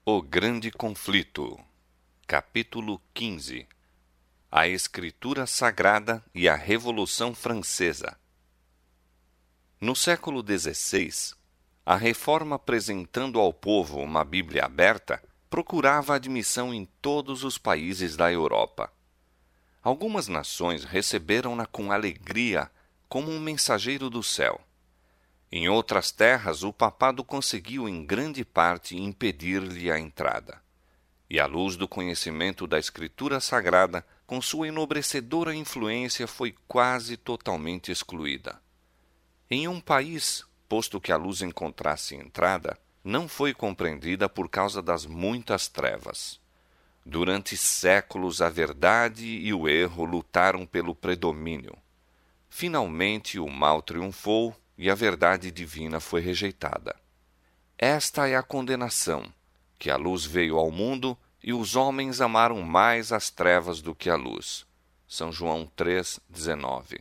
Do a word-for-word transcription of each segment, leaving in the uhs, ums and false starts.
O Grande Conflito. Capítulo quinze. A Escritura Sagrada e a Revolução Francesa. No século dezesseis, a Reforma, apresentando ao povo uma Bíblia aberta, procurava admissão em todos os países da Europa. Algumas nações receberam-na com alegria, como um mensageiro do céu. Em outras terras, o papado conseguiu em grande parte impedir-lhe a entrada. E a luz do conhecimento da Escritura Sagrada, com sua enobrecedora influência, foi quase totalmente excluída. Em um país, posto que a luz encontrasse entrada, não foi compreendida por causa das muitas trevas. Durante séculos, a verdade e o erro lutaram pelo predomínio. Finalmente, o mal triunfou e a verdade divina foi rejeitada. Esta é a condenação, que a luz veio ao mundo e os homens amaram mais as trevas do que a luz. São João três, dezenove.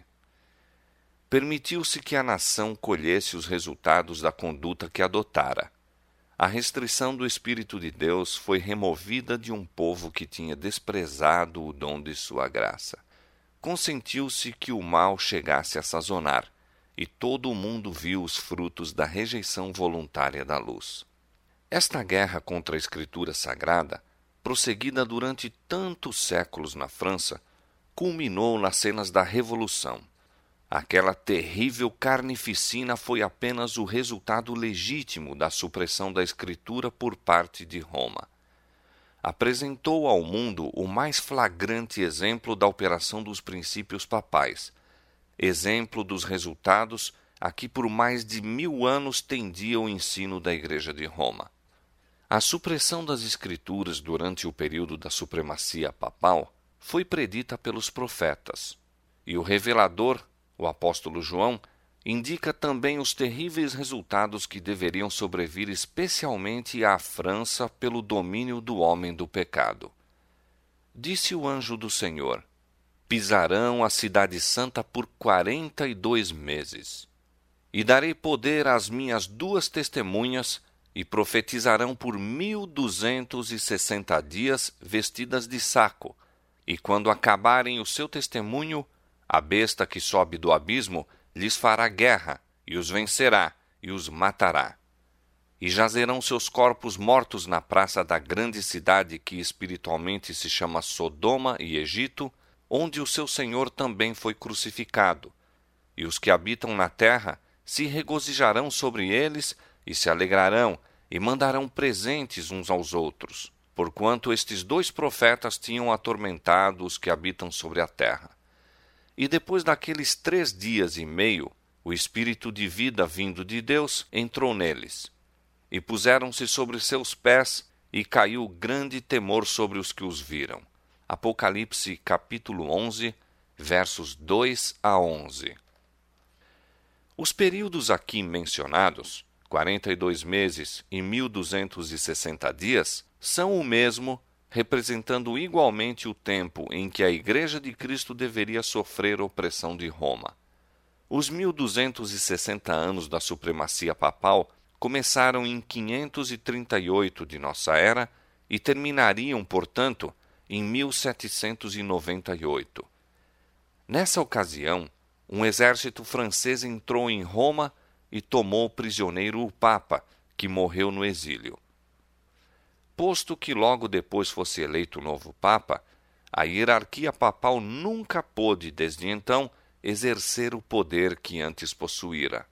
Permitiu-se que a nação colhesse os resultados da conduta que adotara. A restrição do Espírito de Deus foi removida de um povo que tinha desprezado o dom de sua graça. Consentiu-se que o mal chegasse a sazonar, e todo o mundo viu os frutos da rejeição voluntária da luz. Esta guerra contra a Escritura Sagrada, prosseguida durante tantos séculos na França, culminou nas cenas da Revolução. Aquela terrível carnificina foi apenas o resultado legítimo da supressão da Escritura por parte de Roma. Apresentou ao mundo o mais flagrante exemplo da operação dos princípios papais, exemplo dos resultados a que por mais de mil anos tendia o ensino da Igreja de Roma. A supressão das Escrituras durante o período da supremacia papal foi predita pelos profetas, e o revelador, o apóstolo João, indica também os terríveis resultados que deveriam sobrevir especialmente à França pelo domínio do homem do pecado. Disse o anjo do Senhor: pisarão a cidade santa por quarenta e dois meses. E darei poder às minhas duas testemunhas, e profetizarão por mil duzentos e sessenta dias vestidas de saco. E quando acabarem o seu testemunho, a besta que sobe do abismo lhes fará guerra, e os vencerá, e os matará. E jazerão seus corpos mortos na praça da grande cidade que espiritualmente se chama Sodoma e Egito, onde o seu Senhor também foi crucificado. E os que habitam na terra se regozijarão sobre eles e se alegrarão e mandarão presentes uns aos outros, porquanto estes dois profetas tinham atormentado os que habitam sobre a terra. E depois daqueles três dias e meio, o Espírito de vida vindo de Deus entrou neles. E puseram-se sobre seus pés, e caiu grande temor sobre os que os viram. Apocalipse capítulo onze, versos dois a onze. Os períodos aqui mencionados, quarenta e dois meses e mil duzentos e sessenta dias, são o mesmo, representando igualmente o tempo em que a Igreja de Cristo deveria sofrer opressão de Roma. Os mil duzentos e sessenta anos da supremacia papal começaram em quinhentos e trinta e oito de nossa era e terminariam, portanto, em mil setecentos e noventa e oito. Nessa ocasião, um exército francês entrou em Roma e tomou prisioneiro o Papa, que morreu no exílio. Posto que logo depois fosse eleito o novo Papa, a hierarquia papal nunca pôde, desde então, exercer o poder que antes possuíra.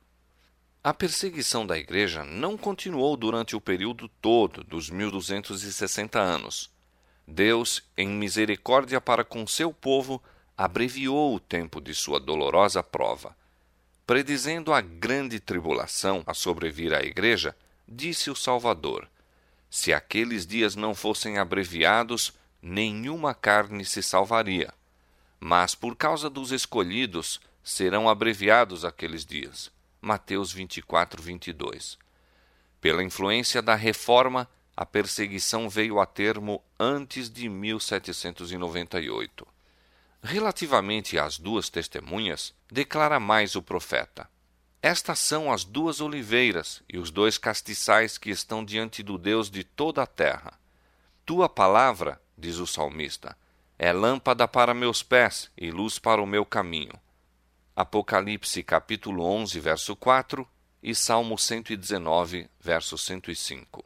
A perseguição da Igreja não continuou durante o período todo dos mil duzentos e sessenta anos. Deus, em misericórdia para com seu povo, abreviou o tempo de sua dolorosa prova. Predizendo a grande tribulação a sobrevir à Igreja, disse o Salvador: se aqueles dias não fossem abreviados, nenhuma carne se salvaria. Mas por causa dos escolhidos, serão abreviados aqueles dias. Mateus vinte e quatro, vinte e dois. Pela influência da Reforma, a perseguição veio a termo antes de mil setecentos e noventa e oito. Relativamente às duas testemunhas, declara mais o profeta: Estas são as duas oliveiras e os dois castiçais que estão diante do Deus de toda a terra. Tua palavra, diz o salmista, é lâmpada para meus pés e luz para o meu caminho. Apocalipse capítulo onze, verso quatro e Salmo cento e dezenove, verso cento e cinco.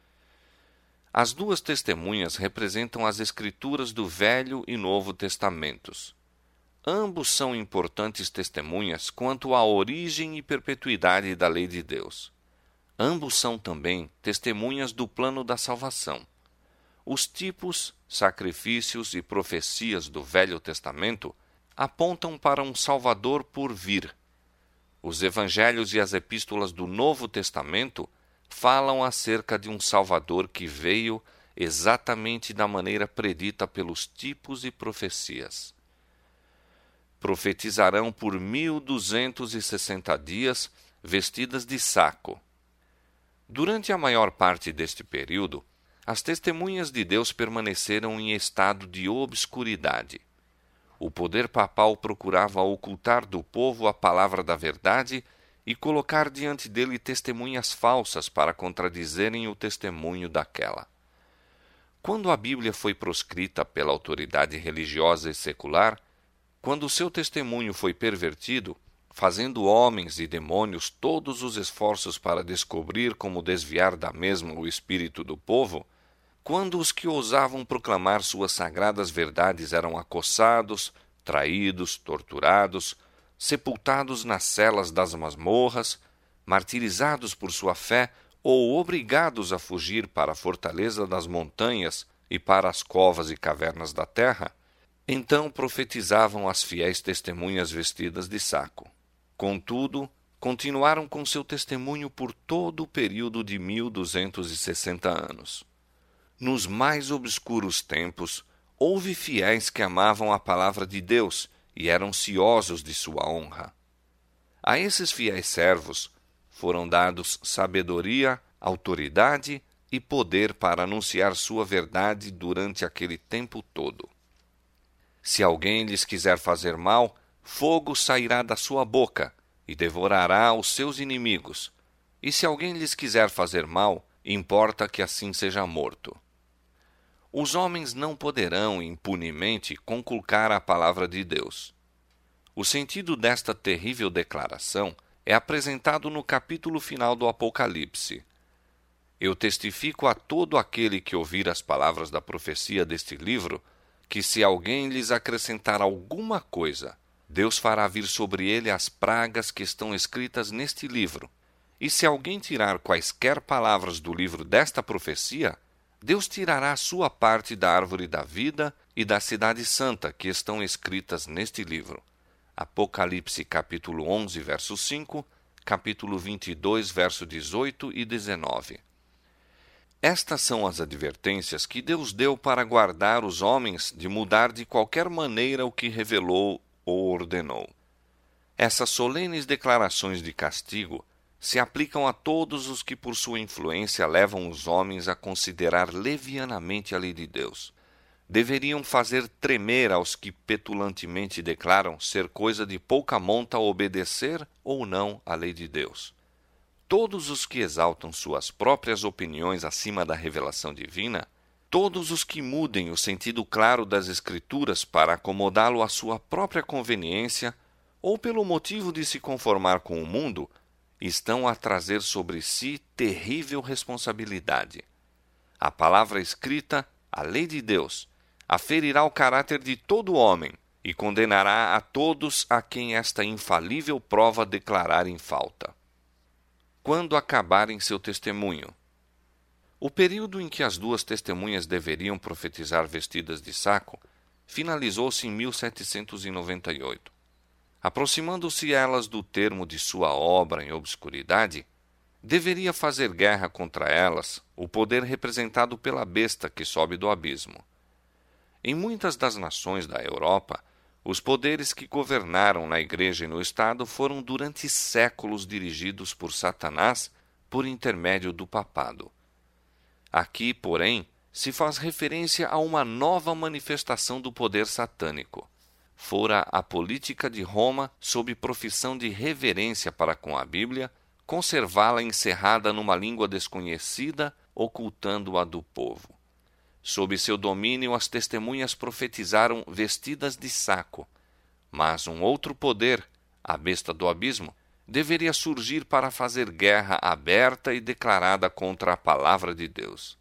As duas testemunhas representam as escrituras do Velho e Novo Testamentos. Ambos são importantes testemunhas quanto à origem e perpetuidade da lei de Deus. Ambos são também testemunhas do plano da salvação. Os tipos, sacrifícios e profecias do Velho Testamento apontam para um Salvador por vir. Os evangelhos e as epístolas do Novo Testamento falam acerca de um Salvador que veio exatamente da maneira predita pelos tipos e profecias. Profetizarão por mil duzentos e sessenta dias, vestidas de saco. Durante a maior parte deste período, as testemunhas de Deus permaneceram em estado de obscuridade. O poder papal procurava ocultar do povo a palavra da verdade e colocar diante dele testemunhas falsas para contradizerem o testemunho daquela. Quando a Bíblia foi proscrita pela autoridade religiosa e secular, quando o seu testemunho foi pervertido, fazendo homens e demônios todos os esforços para descobrir como desviar da mesma o espírito do povo, quando os que ousavam proclamar suas sagradas verdades eram acossados, traídos, torturados, sepultados nas celas das masmorras, martirizados por sua fé ou obrigados a fugir para a fortaleza das montanhas e para as covas e cavernas da terra, então profetizavam as fiéis testemunhas vestidas de saco. Contudo, continuaram com seu testemunho por todo o período de mil duzentos e sessenta anos. Nos mais obscuros tempos, houve fiéis que amavam a palavra de Deus e eram ciosos de sua honra. A esses fiéis servos foram dados sabedoria, autoridade e poder para anunciar sua verdade durante aquele tempo todo. Se alguém lhes quiser fazer mal, fogo sairá da sua boca e devorará os seus inimigos. E se alguém lhes quiser fazer mal, importa que assim seja morto. Os homens não poderão impunemente conculcar a palavra de Deus. O sentido desta terrível declaração é apresentado no capítulo final do Apocalipse. Eu testifico a todo aquele que ouvir as palavras da profecia deste livro, que se alguém lhes acrescentar alguma coisa, Deus fará vir sobre ele as pragas que estão escritas neste livro. E se alguém tirar quaisquer palavras do livro desta profecia, Deus tirará a sua parte da árvore da vida e da cidade santa que estão escritas neste livro. Apocalipse capítulo onze, verso cinco, capítulo vinte e dois, verso dezoito e dezenove. Estas são as advertências que Deus deu para guardar os homens de mudar de qualquer maneira o que revelou ou ordenou. Essas solenes declarações de castigo se aplicam a todos os que por sua influência levam os homens a considerar levianamente a lei de Deus. Deveriam fazer tremer aos que petulantemente declaram ser coisa de pouca monta obedecer ou não à lei de Deus. Todos os que exaltam suas próprias opiniões acima da revelação divina, todos os que mudem o sentido claro das Escrituras para acomodá-lo à sua própria conveniência, ou pelo motivo de se conformar com o mundo, estão a trazer sobre si terrível responsabilidade. A palavra escrita, a lei de Deus, aferirá o caráter de todo homem e condenará a todos a quem esta infalível prova declarar em falta. Quando acabarem seu testemunho. O período em que as duas testemunhas deveriam profetizar vestidas de saco finalizou-se em mil setecentos e noventa e oito. Aproximando-se elas do termo de sua obra em obscuridade, deveria fazer guerra contra elas o poder representado pela besta que sobe do abismo. Em muitas das nações da Europa, os poderes que governaram na Igreja e no Estado foram durante séculos dirigidos por Satanás por intermédio do papado. Aqui, porém, se faz referência a uma nova manifestação do poder satânico. fora a política de Roma sob profissão de reverência para com a Bíblia, conservá-la encerrada numa língua desconhecida, ocultando-a do povo. Sob seu domínio, as testemunhas profetizaram vestidas de saco, mas um outro poder, a besta do abismo, deveria surgir para fazer guerra aberta e declarada contra a palavra de Deus.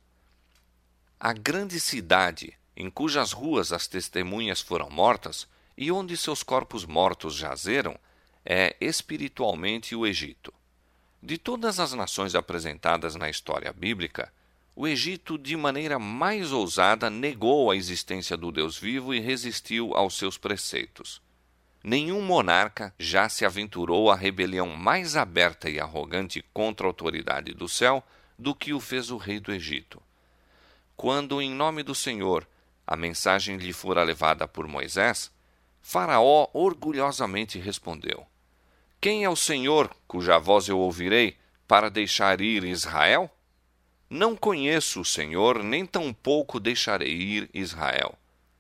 A grande cidade, em cujas ruas as testemunhas foram mortas e onde seus corpos mortos jazeram, é espiritualmente o Egito. De todas as nações apresentadas na história bíblica, o Egito, de maneira mais ousada, negou a existência do Deus vivo e resistiu aos seus preceitos. Nenhum monarca já se aventurou à rebelião mais aberta e arrogante contra a autoridade do céu do que o fez o rei do Egito. Quando, em nome do Senhor, a mensagem lhe fora levada por Moisés, Faraó orgulhosamente respondeu: Quem é o Senhor, cuja voz eu ouvirei, para deixar ir Israel? Não conheço o Senhor, nem tampouco deixarei ir Israel.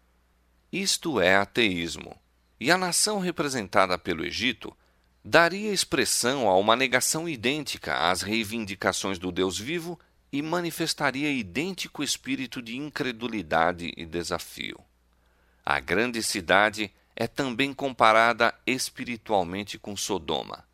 Isto é ateísmo, e a nação representada pelo Egito daria expressão a uma negação idêntica às reivindicações do Deus vivo e manifestaria idêntico espírito de incredulidade e desafio. A grande cidade é também comparada espiritualmente com Sodoma.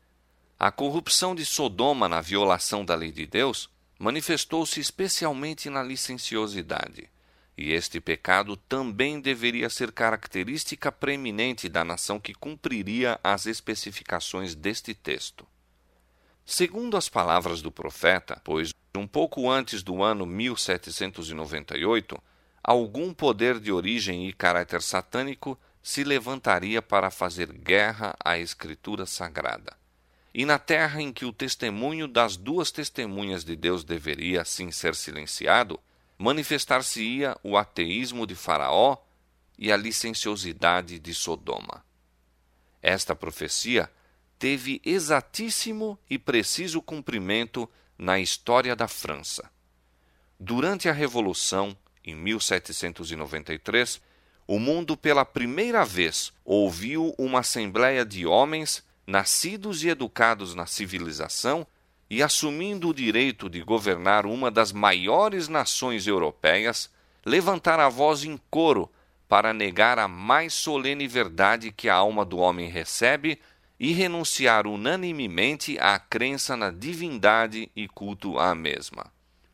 A corrupção de Sodoma na violação da lei de Deus manifestou-se especialmente na licenciosidade, e este pecado também deveria ser característica preeminente da nação que cumpriria as especificações deste texto. Segundo as palavras do profeta, pois um pouco antes do ano mil setecentos e noventa e oito, algum poder de origem e caráter satânico se levantaria para fazer guerra à Escritura Sagrada. E na terra em que o testemunho das duas testemunhas de Deus deveria assim ser silenciado, manifestar-se-ia o ateísmo de Faraó e a licenciosidade de Sodoma. Esta profecia teve exatíssimo e preciso cumprimento na história da França. Durante a Revolução, em mil setecentos e noventa e três, o mundo pela primeira vez ouviu uma assembleia de homens nascidos e educados na civilização e assumindo o direito de governar uma das maiores nações europeias, levantar a voz em coro para negar a mais solene verdade que a alma do homem recebe e renunciar unanimemente à crença na divindade e culto à mesma.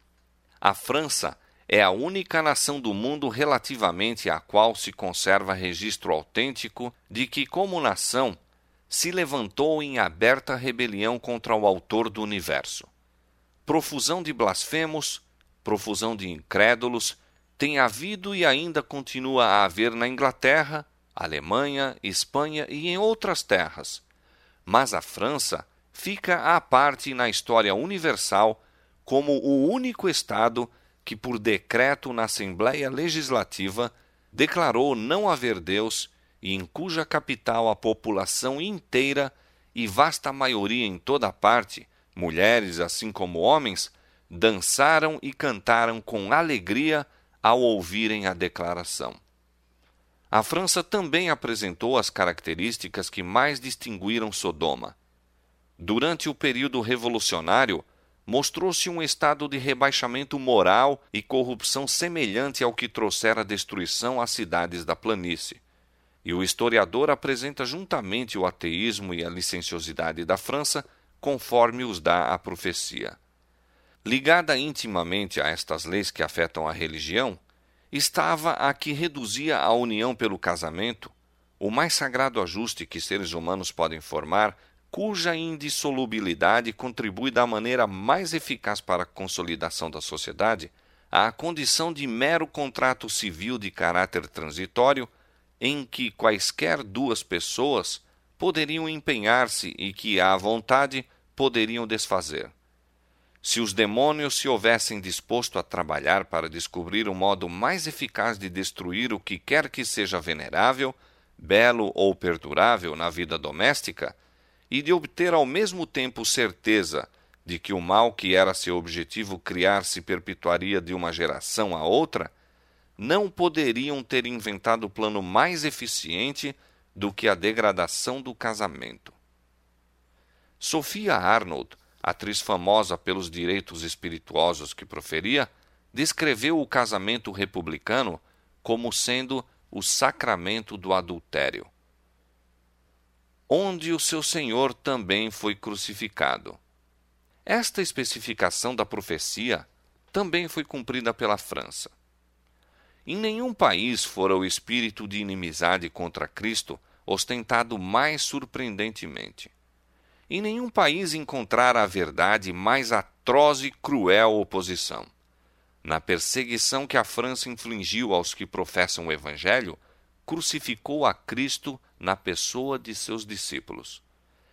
A França é a única nação do mundo relativamente à qual se conserva registro autêntico de que, como nação, se levantou em aberta rebelião contra o autor do universo. Profusão de blasfemos, profusão de incrédulos, tem havido e ainda continua a haver na Inglaterra, Alemanha, Espanha e em outras terras. Mas a França fica à parte na história universal como o único Estado que, por decreto na Assembleia Legislativa, declarou não haver Deus e em cuja capital a população inteira e vasta maioria em toda parte, mulheres assim como homens, dançaram e cantaram com alegria ao ouvirem a declaração. A França também apresentou as características que mais distinguiram Sodoma. Durante o período revolucionário, mostrou-se um estado de rebaixamento moral e corrupção semelhante ao que trouxera destruição às cidades da planície. E o historiador apresenta juntamente o ateísmo e a licenciosidade da França, conforme os dá a profecia. Ligada intimamente a estas leis que afetam a religião, estava a que reduzia a união pelo casamento, o mais sagrado ajuste que seres humanos podem formar, cuja indissolubilidade contribui da maneira mais eficaz para a consolidação da sociedade, à condição de mero contrato civil de caráter transitório, em que quaisquer duas pessoas poderiam empenhar-se e que, à vontade, poderiam desfazer. Se os demônios se houvessem disposto a trabalhar para descobrir o modo mais eficaz de destruir o que quer que seja venerável, belo ou perdurável na vida doméstica, e de obter ao mesmo tempo certeza de que o mal que era seu objetivo criar se perpetuaria de uma geração a outra, não poderiam ter inventado plano mais eficiente do que a degradação do casamento. Sophia Arnold, atriz famosa pelos direitos espirituosos que proferia, descreveu o casamento republicano como sendo o sacramento do adultério, onde o seu Senhor também foi crucificado. Esta especificação da profecia também foi cumprida pela França. Em nenhum país fora o espírito de inimizade contra Cristo ostentado mais surpreendentemente. Em nenhum país encontrara a verdade mais atroz e cruel oposição. Na perseguição que a França infligiu aos que professam o Evangelho, crucificou a Cristo na pessoa de seus discípulos.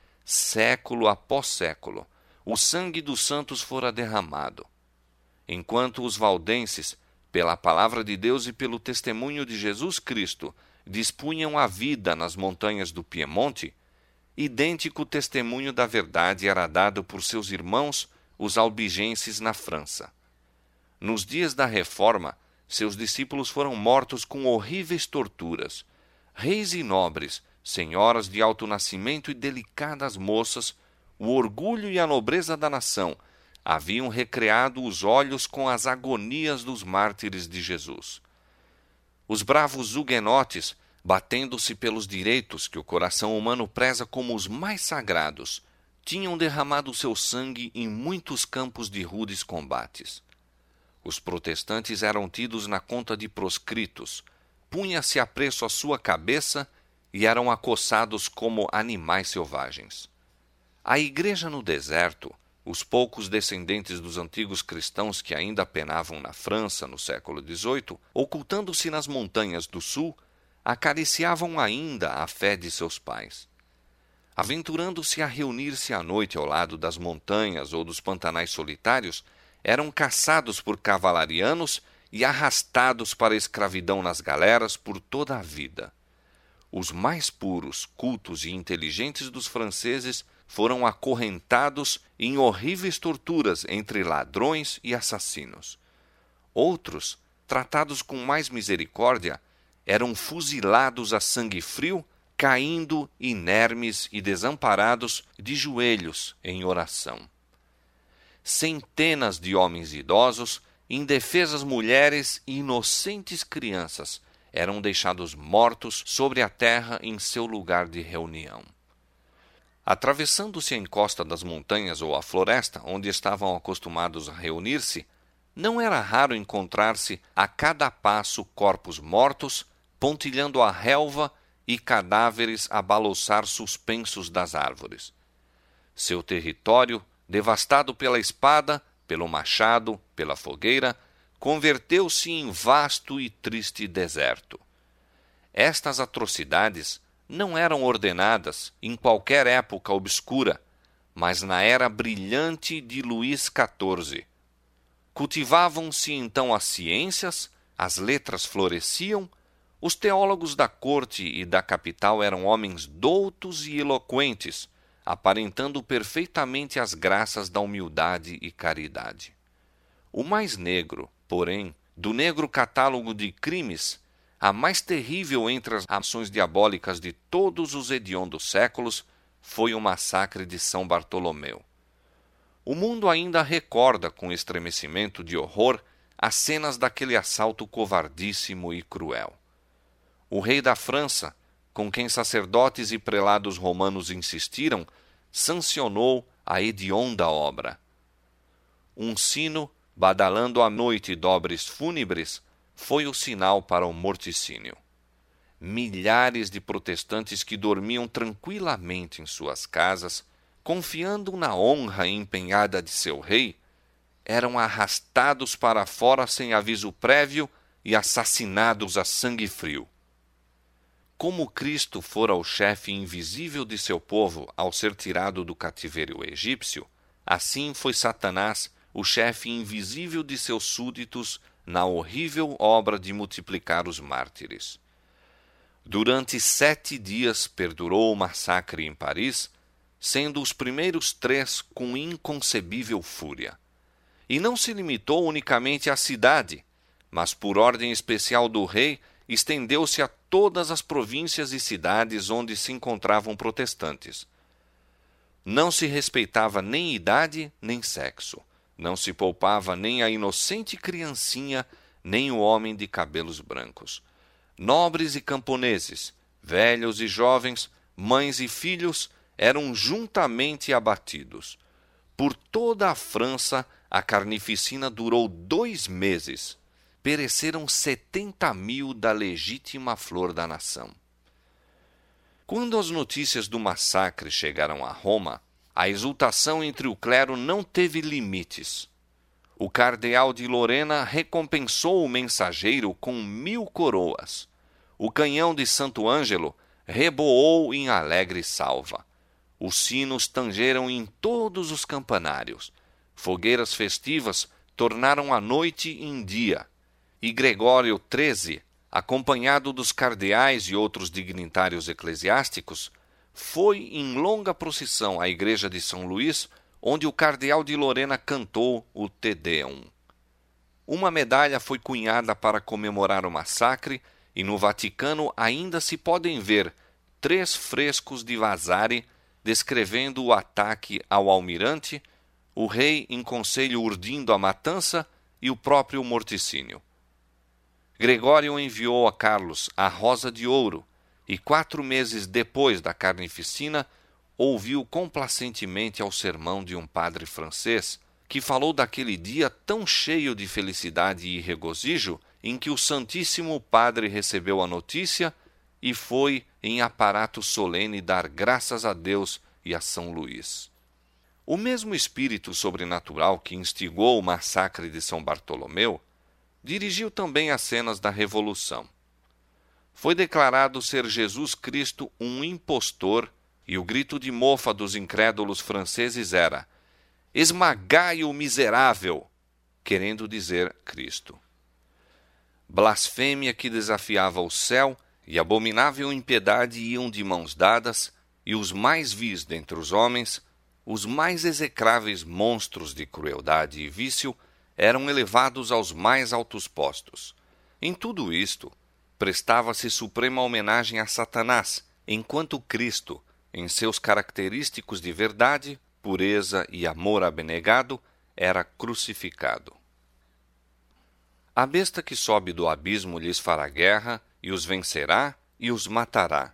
Século após século, o sangue dos santos fora derramado. Enquanto os valdenses, pela palavra de Deus e pelo testemunho de Jesus Cristo, dispunham a vida nas montanhas do Piemonte, idêntico testemunho da verdade era dado por seus irmãos, os albigenses, na França. Nos dias da Reforma, seus discípulos foram mortos com horríveis torturas. Reis e nobres, senhoras de alto nascimento e delicadas moças, o orgulho e a nobreza da nação, haviam recreado os olhos com as agonias dos mártires de Jesus. Os bravos huguenotes, batendo-se pelos direitos que o coração humano preza como os mais sagrados, tinham derramado seu sangue em muitos campos de rudes combates. Os protestantes eram tidos na conta de proscritos, punha-se a preço a sua cabeça e eram acossados como animais selvagens. A igreja no deserto, os poucos descendentes dos antigos cristãos que ainda penavam na França no século dezoito, ocultando-se nas montanhas do sul, acariciavam ainda a fé de seus pais. Aventurando-se a reunir-se à noite ao lado das montanhas ou dos pantanais solitários, eram caçados por cavalarianos e arrastados para a escravidão nas galeras por toda a vida. Os mais puros, cultos e inteligentes dos franceses foram acorrentados em horríveis torturas entre ladrões e assassinos. Outros, tratados com mais misericórdia, eram fuzilados a sangue frio, caindo inermes e desamparados de joelhos em oração. Centenas de homens idosos, indefesas mulheres e inocentes crianças eram deixados mortos sobre a terra em seu lugar de reunião. Atravessando-se a encosta das montanhas ou a floresta, onde estavam acostumados a reunir-se, não era raro encontrar-se a cada passo corpos mortos, pontilhando a relva e cadáveres a balouçar suspensos das árvores. Seu território, devastado pela espada, pelo machado, pela fogueira, converteu-se em vasto e triste deserto. Estas atrocidades não eram ordenadas em qualquer época obscura, mas na era brilhante de Luís quatorze. Cultivavam-se então as ciências, as letras floresciam, os teólogos da corte e da capital eram homens doutos e eloquentes, aparentando perfeitamente as graças da humildade e caridade. O mais negro, porém, do negro catálogo de crimes, a mais terrível entre as ações diabólicas de todos os hediondos séculos, foi o massacre de São Bartolomeu. O mundo ainda recorda com estremecimento de horror as cenas daquele assalto covardíssimo e cruel. O rei da França, com quem sacerdotes e prelados romanos insistiram, sancionou a hedionda obra. Um sino, badalando à noite dobres fúnebres, foi o sinal para o morticínio. Milhares de protestantes que dormiam tranquilamente em suas casas, confiando na honra empenhada de seu rei, eram arrastados para fora sem aviso prévio e assassinados a sangue frio. Como Cristo fora o chefe invisível de seu povo ao ser tirado do cativeiro egípcio, assim foi Satanás o chefe invisível de seus súditos na horrível obra de multiplicar os mártires. Durante sete dias perdurou o massacre em Paris, sendo os primeiros três com inconcebível fúria. E não se limitou unicamente à cidade, mas por ordem especial do rei, estendeu-se a todas as províncias e cidades onde se encontravam protestantes. Não se respeitava nem idade, nem sexo. Não se poupava nem a inocente criancinha, nem o homem de cabelos brancos. Nobres e camponeses, velhos e jovens, mães e filhos, eram juntamente abatidos. Por toda a França, a carnificina durou dois meses. Pereceram setenta mil da legítima flor da nação. Quando as notícias do massacre chegaram a Roma, a exultação entre o clero não teve limites. O cardeal de Lorena recompensou o mensageiro com mil coroas. O canhão de Santo Ângelo reboou em alegre salva. Os sinos tangeram em todos os campanários. Fogueiras festivas tornaram a noite em dia. E Gregório treze, acompanhado dos cardeais e outros dignitários eclesiásticos, foi em longa procissão à igreja de São Luís, onde o cardeal de Lorena cantou o Te Deum. Uma medalha foi cunhada para comemorar o massacre e no Vaticano ainda se podem ver três frescos de Vasari descrevendo o ataque ao almirante, o rei em conselho urdindo a matança e o próprio morticínio. Gregório enviou a Carlos a rosa de ouro e, quatro meses depois da carnificina, ouviu complacentemente ao sermão de um padre francês que falou daquele dia tão cheio de felicidade e regozijo em que o Santíssimo Padre recebeu a notícia e foi em aparato solene dar graças a Deus e a São Luís. O mesmo espírito sobrenatural que instigou o massacre de São Bartolomeu dirigiu também as cenas da Revolução. Foi declarado ser Jesus Cristo um impostor e o grito de mofa dos incrédulos franceses era: "Esmagai o miserável", querendo dizer Cristo. Blasfêmia que desafiava o céu e abominável impiedade iam de mãos dadas, e os mais vis dentre os homens, os mais execráveis monstros de crueldade e vício, eram elevados aos mais altos postos. Em tudo isto, prestava-se suprema homenagem a Satanás, enquanto Cristo, em seus característicos de verdade, pureza e amor abnegado, era crucificado. A besta que sobe do abismo lhes fará guerra, e os vencerá e os matará.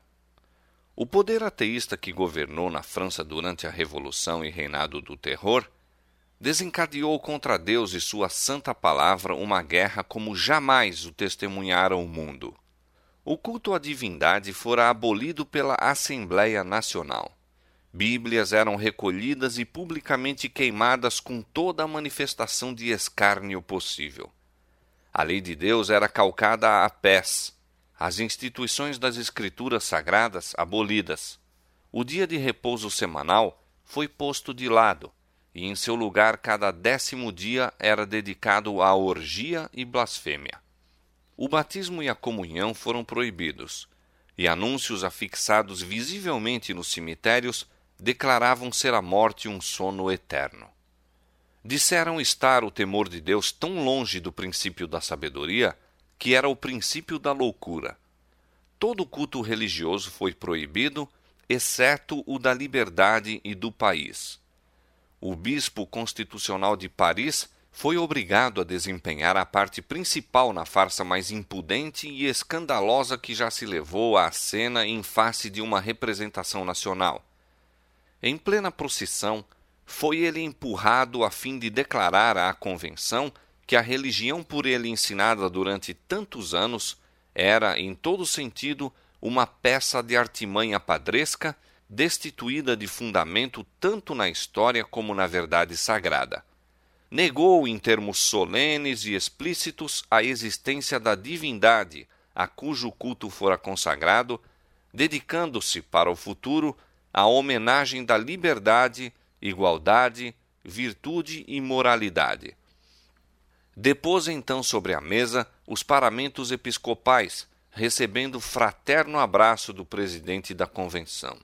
O poder ateísta que governou na França durante a Revolução e reinado do terror desencadeou contra Deus e sua santa palavra uma guerra como jamais o testemunhara o mundo. O culto à divindade fora abolido pela Assembleia Nacional. Bíblias eram recolhidas e publicamente queimadas com toda a manifestação de escárnio possível. A lei de Deus era calcada a pés, as instituições das Escrituras Sagradas abolidas. O dia de repouso semanal foi posto de lado, e em seu lugar cada décimo dia era dedicado à orgia e blasfêmia. O batismo e a comunhão foram proibidos, e anúncios afixados visivelmente nos cemitérios declaravam ser a morte um sono eterno. Disseram estar o temor de Deus tão longe do princípio da sabedoria que era o princípio da loucura. Todo culto religioso foi proibido, exceto o da liberdade e do país. O bispo constitucional de Paris foi obrigado a desempenhar a parte principal na farsa mais impudente e escandalosa que já se levou à cena em face de uma representação nacional. Em plena procissão, foi ele empurrado a fim de declarar à convenção que a religião por ele ensinada durante tantos anos era, em todo sentido, uma peça de artimanha padresca, destituída de fundamento tanto na história como na verdade sagrada. Negou em termos solenes e explícitos a existência da divindade a cujo culto fora consagrado, dedicando-se para o futuro à homenagem da liberdade, igualdade, virtude e moralidade. Depôs então sobre a mesa os paramentos episcopais, recebendo fraterno abraço do presidente da convenção.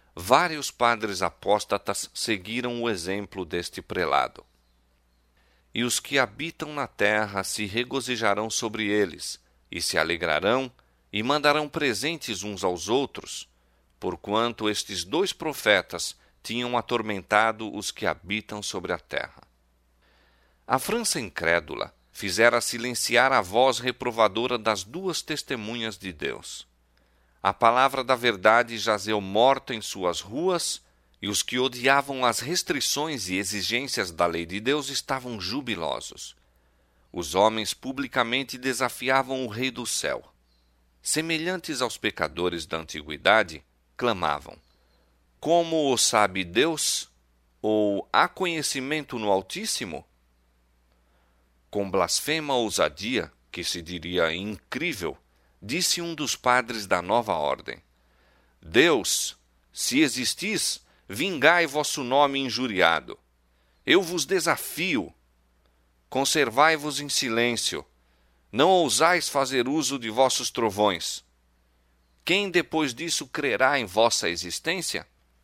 Vários padres apóstatas seguiram o exemplo deste prelado. e os que habitam na terra se regozijarão sobre eles, e se alegrarão, e mandarão presentes uns aos outros, porquanto estes dois profetas tinham atormentado os que habitam sobre a terra. A França incrédula fizera silenciar a voz reprovadora das duas testemunhas de Deus. A palavra da verdade jazeu morta em suas ruas, e os que odiavam as restrições e exigências da lei de Deus estavam jubilosos. Os homens publicamente desafiavam o Rei do céu. Semelhantes aos pecadores da antiguidade, clamavam: como o sabe Deus? Ou há conhecimento no Altíssimo? Com blasfema ousadia, que se diria incrível, disse um dos padres da nova ordem: Deus, se existis, vingai vosso nome injuriado. Eu vos desafio. Conservai-vos em silêncio. Não ousais fazer uso de vossos trovões. Quem depois disso crerá em vossa existência?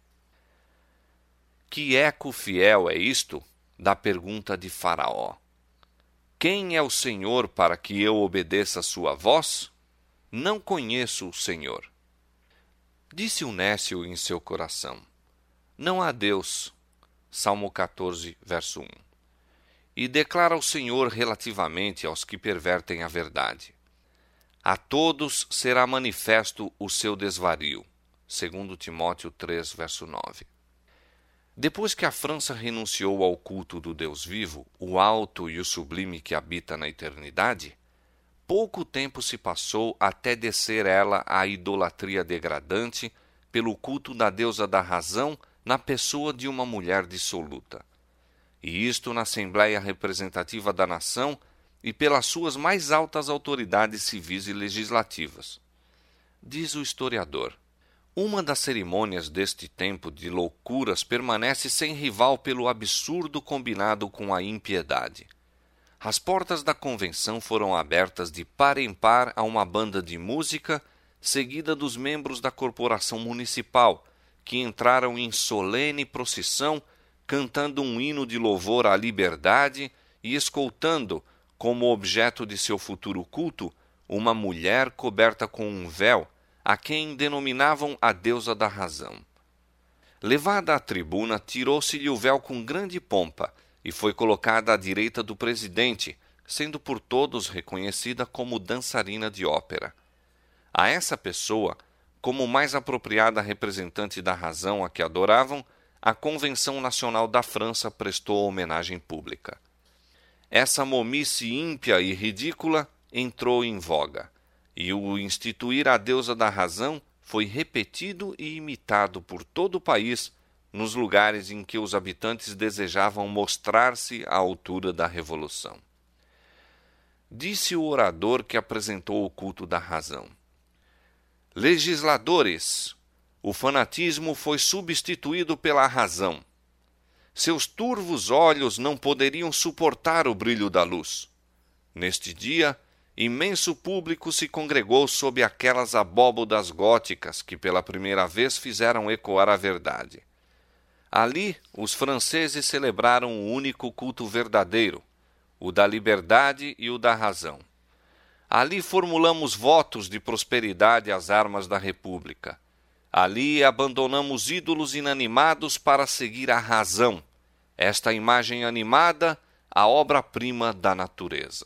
Que eco fiel é isto da pergunta de Faraó: quem é o Senhor para que eu obedeça a sua voz? Não conheço o Senhor. Disse o nécio em seu coração: não há Deus. Salmo quatorze, verso um. E declara o Senhor relativamente aos que pervertem a verdade: a todos será manifesto o seu desvario. Segundo Timóteo três, verso nove. Depois que a França renunciou ao culto do Deus vivo, o alto e o sublime que habita na eternidade, pouco tempo se passou até descer ela à idolatria degradante pelo culto da deusa da razão na pessoa de uma mulher dissoluta. E isto na Assembleia Representativa da Nação e pelas suas mais altas autoridades civis e legislativas. Diz o historiador: uma das cerimônias deste tempo de loucuras permanece sem rival pelo absurdo combinado com a impiedade. As portas da convenção foram abertas de par em par a uma banda de música, seguida dos membros da corporação municipal, que entraram em solene procissão, cantando um hino de louvor à liberdade e escoltando, como objeto de seu futuro culto, uma mulher coberta com um véu, a quem denominavam a deusa da razão. Levada à tribuna, tirou-se-lhe o véu com grande pompa e foi colocada à direita do presidente, sendo por todos reconhecida como dançarina de ópera. A essa pessoa, como mais apropriada representante da razão a que adoravam, a Convenção Nacional da França prestou homenagem pública. Essa momice ímpia e ridícula entrou em voga, e o instituir a deusa da razão foi repetido e imitado por todo o país, nos lugares em que os habitantes desejavam mostrar-se à altura da revolução. Disse o orador que apresentou o culto da razão: legisladores, o fanatismo foi substituído pela razão. Seus turvos olhos não poderiam suportar o brilho da luz. Neste dia, imenso público se congregou sob aquelas abóbodas góticas que pela primeira vez fizeram ecoar a verdade. Ali, os franceses celebraram o único culto verdadeiro, o da liberdade e o da razão. Ali formulamos votos de prosperidade às armas da República. Ali abandonamos ídolos inanimados para seguir a razão, esta imagem animada, a obra-prima da natureza.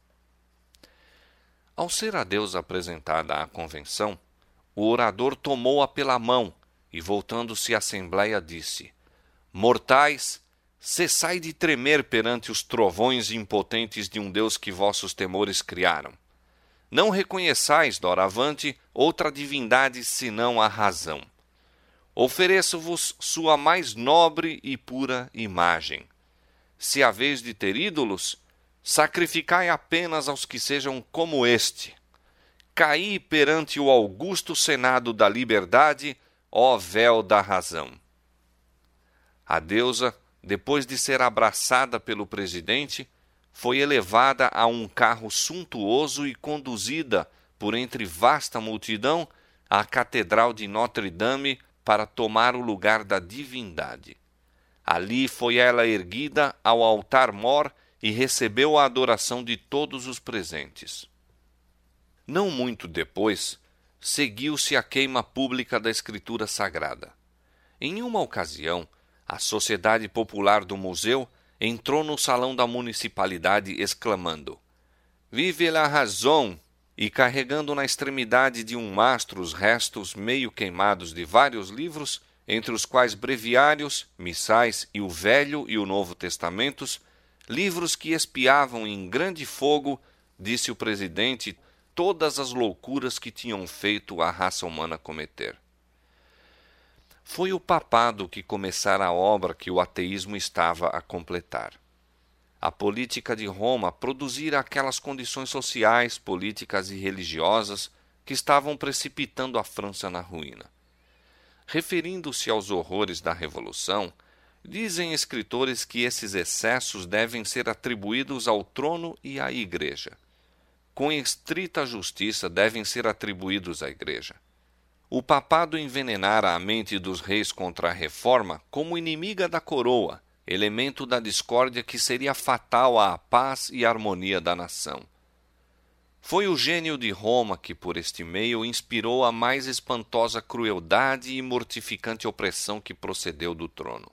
Ao ser a deusa apresentada à convenção, o orador tomou-a pela mão e, voltando-se à Assembleia, disse: mortais, cessai de tremer perante os trovões impotentes de um Deus que vossos temores criaram. Não reconheçais, doravante, outra divindade senão a razão. Ofereço-vos sua mais nobre e pura imagem. Se haveis de ter ídolos, sacrificai apenas aos que sejam como este. Caí perante o augusto senado da liberdade, ó véu da razão. A deusa, depois de ser abraçada pelo presidente, foi elevada a um carro suntuoso e conduzida, por entre vasta multidão, à Catedral de Notre-Dame para tomar o lugar da divindade. Ali foi ela erguida ao altar-mor e recebeu a adoração de todos os presentes. Não muito depois, seguiu-se a queima pública da Escritura Sagrada. Em uma ocasião, a Sociedade Popular do Museu entrou no salão da municipalidade exclamando: "Vive la razón!" e carregando na extremidade de um mastro os restos meio queimados de vários livros, entre os quais breviários, missais e o Velho e o Novo Testamentos, livros que espiavam em grande fogo, disse o presidente, todas as loucuras que tinham feito a raça humana cometer. Foi o papado que começara a obra que o ateísmo estava a completar. A política de Roma produzira aquelas condições sociais, políticas e religiosas que estavam precipitando a França na ruína. Referindo-se aos horrores da Revolução, dizem escritores que esses excessos devem ser atribuídos ao trono e à Igreja. Com estrita justiça devem ser atribuídos à Igreja. O papado envenenara a mente dos reis contra a Reforma como inimiga da coroa, elemento da discórdia que seria fatal à paz e harmonia da nação. Foi o gênio de Roma que, por este meio, inspirou a mais espantosa crueldade e mortificante opressão que procedeu do trono.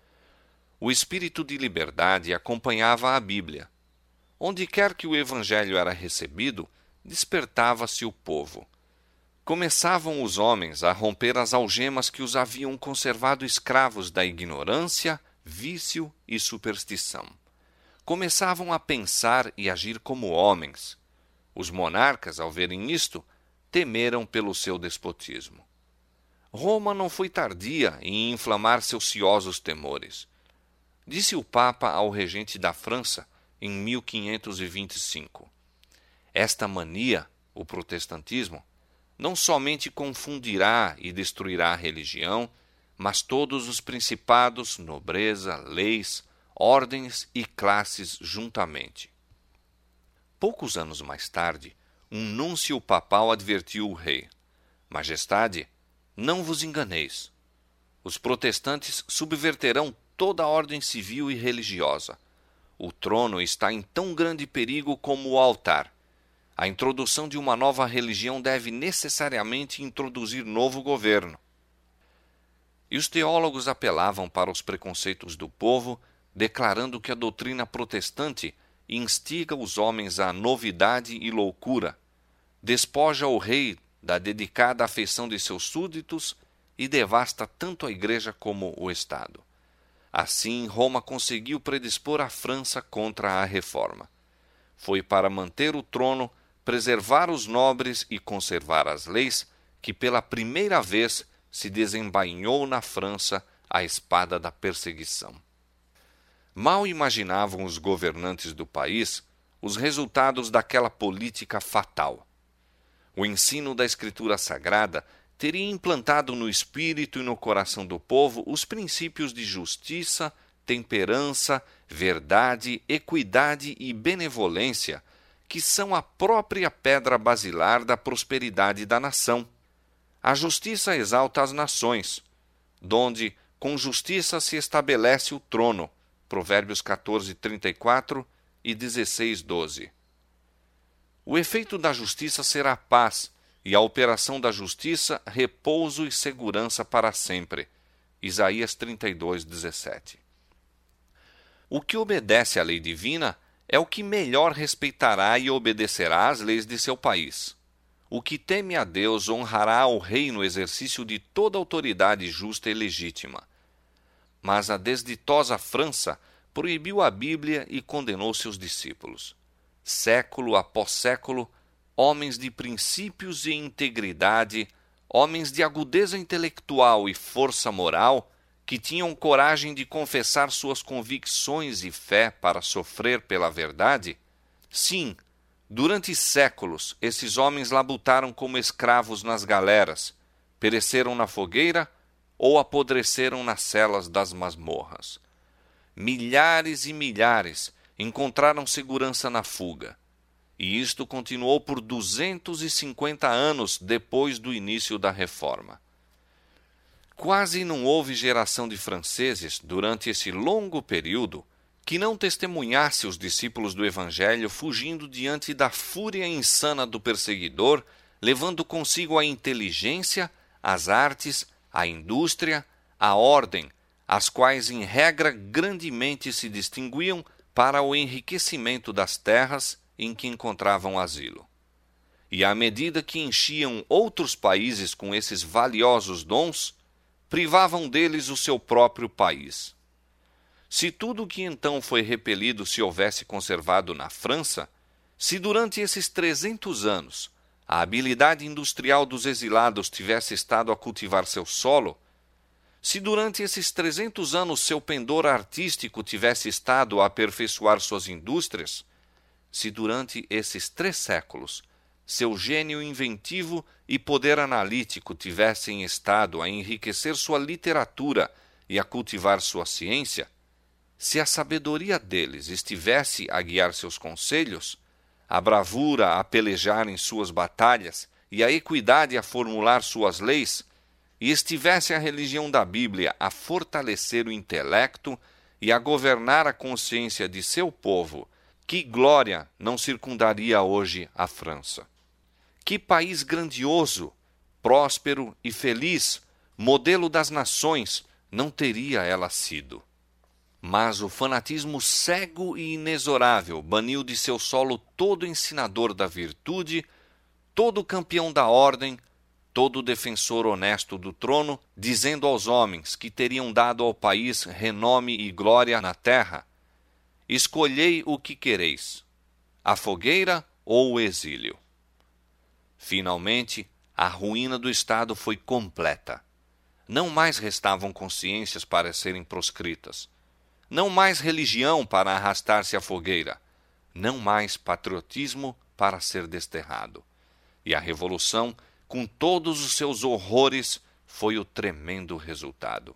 O espírito de liberdade acompanhava a Bíblia. Onde quer que o Evangelho era recebido, despertava-se o povo. Começavam os homens a romper as algemas que os haviam conservado escravos da ignorância, vício e superstição. Começavam a pensar e agir como homens. Os monarcas, ao verem isto, temeram pelo seu despotismo. Roma não foi tardia em inflamar seus ciosos temores. Disse o Papa ao regente da França em mil quinhentos e vinte e cinco: "Esta mania, o protestantismo, não somente confundirá e destruirá a religião, mas todos os principados, nobreza, leis, ordens e classes juntamente." Poucos anos mais tarde, um núncio papal advertiu o rei: "Majestade, não vos enganeis. Os protestantes subverterão toda a ordem civil e religiosa. O trono está em tão grande perigo como o altar. A introdução de uma nova religião deve necessariamente introduzir novo governo." E os teólogos apelavam para os preconceitos do povo, declarando que a doutrina protestante instiga os homens à novidade e loucura, despoja o rei da dedicada afeição de seus súditos e devasta tanto a Igreja como o Estado. Assim, Roma conseguiu predispor a França contra a Reforma. Foi para manter o trono, preservar os nobres e conservar as leis que pela primeira vez se desembainhou na França a espada da perseguição. Mal imaginavam os governantes do país os resultados daquela política fatal. O ensino da Escritura Sagrada teria implantado no espírito e no coração do povo os princípios de justiça, temperança, verdade, equidade e benevolência, que são a própria pedra basilar da prosperidade da nação. A justiça exalta as nações, donde com justiça se estabelece o trono. Provérbios quatorze, trinta e quatro e dezesseis, doze. O efeito da justiça será paz, e a operação da justiça, repouso e segurança para sempre. Isaías trinta e dois, dezessete. O que obedece à lei divina é o que melhor respeitará e obedecerá às leis de seu país. O que teme a Deus honrará ao rei no exercício de toda autoridade justa e legítima. Mas a desditosa França proibiu a Bíblia e condenou seus discípulos. Século após século, homens de princípios e integridade, homens de agudeza intelectual e força moral, que tinham coragem de confessar suas convicções e fé para sofrer pela verdade, sim, durante séculos esses homens labutaram como escravos nas galeras, pereceram na fogueira ou apodreceram nas celas das masmorras. Milhares e milhares encontraram segurança na fuga, e isto continuou por duzentos e cinquenta anos depois do início da Reforma. Quase não houve geração de franceses, durante esse longo período, que não testemunhasse os discípulos do Evangelho fugindo diante da fúria insana do perseguidor, levando consigo a inteligência, as artes, a indústria, a ordem, as quais em regra grandemente se distinguiam para o enriquecimento das terras em que encontravam asilo. E à medida que enchiam outros países com esses valiosos dons, privavam deles o seu próprio país. Se tudo o que então foi repelido se houvesse conservado na França, se durante esses trezentos anos a habilidade industrial dos exilados tivesse estado a cultivar seu solo, se durante esses trezentos anos seu pendor artístico tivesse estado a aperfeiçoar suas indústrias, se durante esses três séculos seu gênio inventivo e poder analítico tivessem estado a enriquecer sua literatura e a cultivar sua ciência, se a sabedoria deles estivesse a guiar seus conselhos, a bravura a pelejar em suas batalhas e a equidade a formular suas leis, e estivesse a religião da Bíblia a fortalecer o intelecto e a governar a consciência de seu povo, que glória não circundaria hoje a França? Que país grandioso, próspero e feliz, modelo das nações, não teria ela sido? Mas o fanatismo cego e inexorável baniu de seu solo todo ensinador da virtude, todo campeão da ordem, todo defensor honesto do trono, dizendo aos homens que teriam dado ao país renome e glória na terra: escolhei o que quereis, a fogueira ou o exílio. Finalmente, a ruína do Estado foi completa. Não mais restavam consciências para serem proscritas. Não mais religião para arrastar-se à fogueira. Não mais patriotismo para ser desterrado. E a Revolução, com todos os seus horrores, foi o tremendo resultado.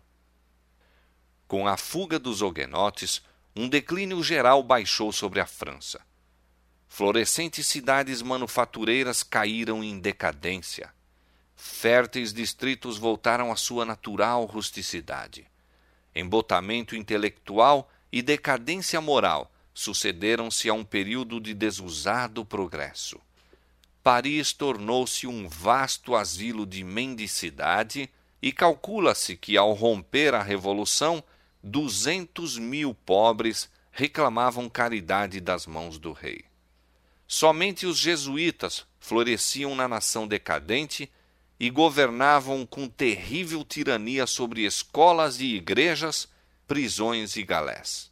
Com a fuga dos huguenotes, um declínio geral baixou sobre a França. Florescentes cidades manufatureiras caíram em decadência. Férteis distritos voltaram à sua natural rusticidade. Embotamento intelectual e decadência moral sucederam-se a um período de desusado progresso. Paris tornou-se um vasto asilo de mendicidade e calcula-se que, ao romper a Revolução, duzentos mil pobres reclamavam caridade das mãos do rei. Somente os jesuítas floresciam na nação decadente e governavam com terrível tirania sobre escolas e igrejas, prisões e galés.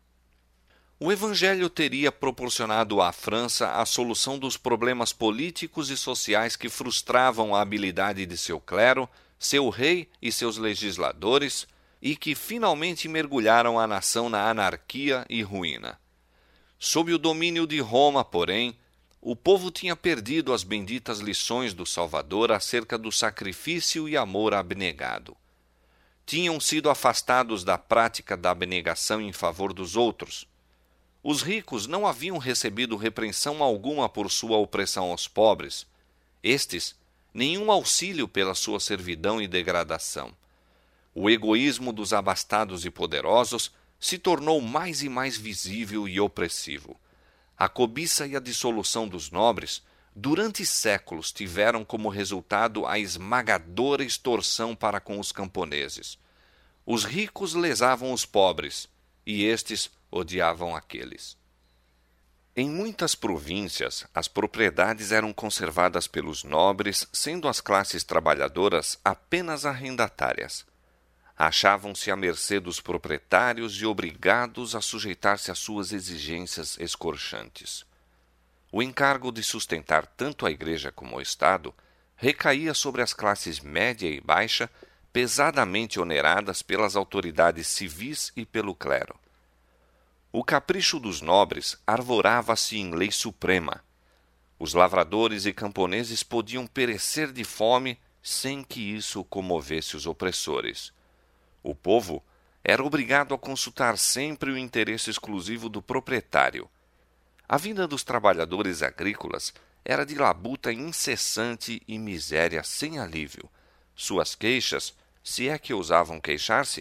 O Evangelho teria proporcionado à França a solução dos problemas políticos e sociais que frustravam a habilidade de seu clero, seu rei e seus legisladores, e que finalmente mergulharam a nação na anarquia e ruína. Sob o domínio de Roma, porém, o povo tinha perdido as benditas lições do Salvador acerca do sacrifício e amor abnegado. Tinham sido afastados da prática da abnegação em favor dos outros. Os ricos não haviam recebido repreensão alguma por sua opressão aos pobres. Estes, nenhum auxílio pela sua servidão e degradação. O egoísmo dos abastados e poderosos se tornou mais e mais visível e opressivo. A cobiça e a dissolução dos nobres, durante séculos, tiveram como resultado a esmagadora extorsão para com os camponeses. Os ricos lesavam os pobres, e estes odiavam aqueles. Em muitas províncias, as propriedades eram conservadas pelos nobres, sendo as classes trabalhadoras apenas arrendatárias. Achavam-se à mercê dos proprietários e obrigados a sujeitar-se às suas exigências escorchantes. O encargo de sustentar tanto a Igreja como o Estado recaía sobre as classes média e baixa, pesadamente oneradas pelas autoridades civis e pelo clero. O capricho dos nobres arvorava-se em lei suprema. Os lavradores e camponeses podiam perecer de fome sem que isso comovesse os opressores. O povo era obrigado a consultar sempre o interesse exclusivo do proprietário. A vida dos trabalhadores agrícolas era de labuta incessante e miséria sem alívio. Suas queixas, se é que ousavam queixar-se,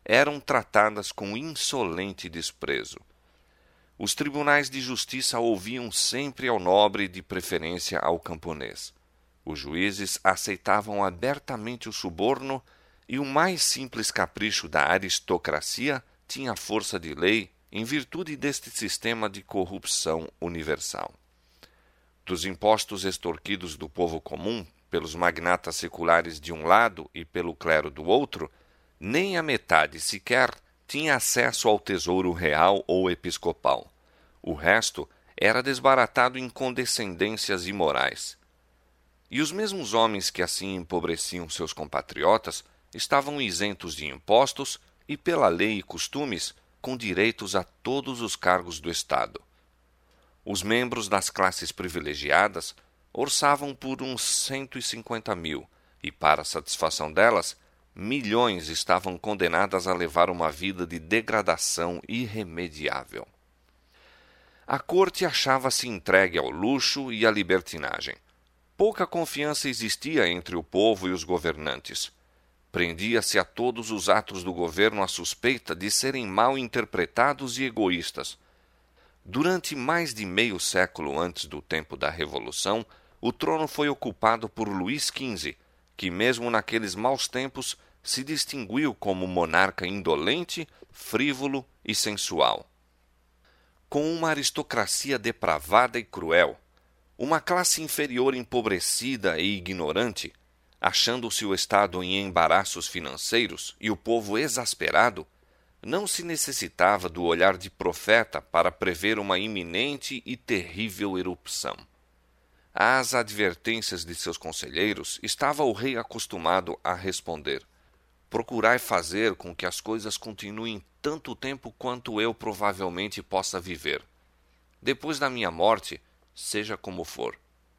eram tratadas com insolente desprezo. Os tribunais de justiça ouviam sempre ao nobre, de preferência ao camponês. Os juízes aceitavam abertamente o suborno e o mais simples capricho da aristocracia tinha força de lei em virtude deste sistema de corrupção universal. Dos impostos extorquidos do povo comum, pelos magnatas seculares de um lado e pelo clero do outro, nem a metade sequer tinha acesso ao tesouro real ou episcopal. O resto era desbaratado em condescendências imorais. E os mesmos homens que assim empobreciam seus compatriotas estavam isentos de impostos e, pela lei e costumes, com direitos a todos os cargos do Estado. Os membros das classes privilegiadas orçavam por uns cento e cinquenta mil, e, para a satisfação delas, milhões estavam condenadas a levar uma vida de degradação irremediável. A corte achava-se entregue ao luxo e à libertinagem. Pouca confiança existia entre o povo e os governantes. Prendia-se a todos os atos do governo a suspeita de serem mal interpretados e egoístas. Durante mais de meio século antes do tempo da Revolução, o trono foi ocupado por Luís quinze, que mesmo naqueles maus tempos se distinguiu como monarca indolente, frívolo e sensual. Com uma aristocracia depravada e cruel, uma classe inferior empobrecida e ignorante, achando-se o Estado em embaraços financeiros e o povo exasperado, não se necessitava do olhar de profeta para prever uma iminente e terrível erupção. Às advertências de seus conselheiros estava o rei acostumado a responder: procurai fazer com que as coisas continuem tanto tempo quanto eu provavelmente possa viver. Depois da minha morte, seja como for.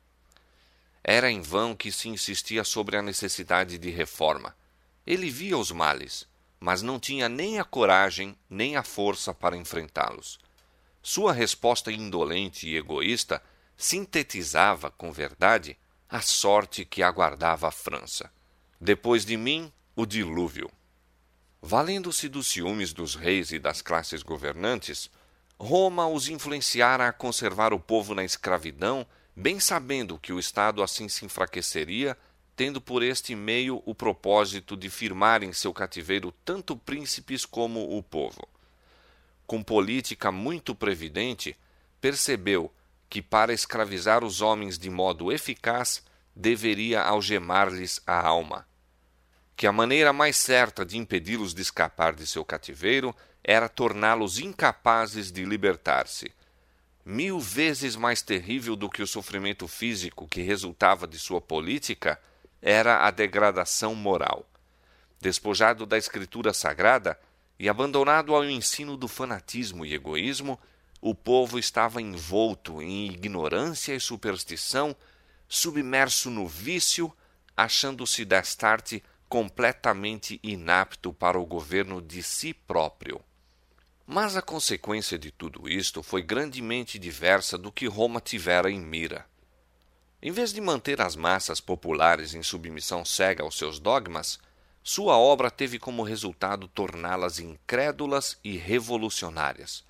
Era em vão que se insistia sobre a necessidade de reforma. Ele via os males, mas não tinha nem a coragem nem a força para enfrentá-los. Sua resposta indolente e egoísta sintetizava, com verdade, a sorte que aguardava a França. Depois de mim, o dilúvio. Valendo-se dos ciúmes dos reis e das classes governantes, Roma os influenciara a conservar o povo na escravidão, bem sabendo que o Estado assim se enfraqueceria, tendo por este meio o propósito de firmar em seu cativeiro tanto príncipes como o povo. Com política muito previdente, percebeu que para escravizar os homens de modo eficaz, deveria algemar-lhes a alma. Que a maneira mais certa de impedi-los de escapar de seu cativeiro era torná-los incapazes de libertar-se. Mil vezes mais terrível do que o sofrimento físico que resultava de sua política era a degradação moral. Despojado da escritura sagrada e abandonado ao ensino do fanatismo e egoísmo, o povo estava envolto em ignorância e superstição, submerso no vício, achando-se destarte completamente inapto para o governo de si próprio. Mas a consequência de tudo isto foi grandemente diversa do que Roma tivera em mira. Em vez de manter as massas populares em submissão cega aos seus dogmas, sua obra teve como resultado torná-las incrédulas e revolucionárias.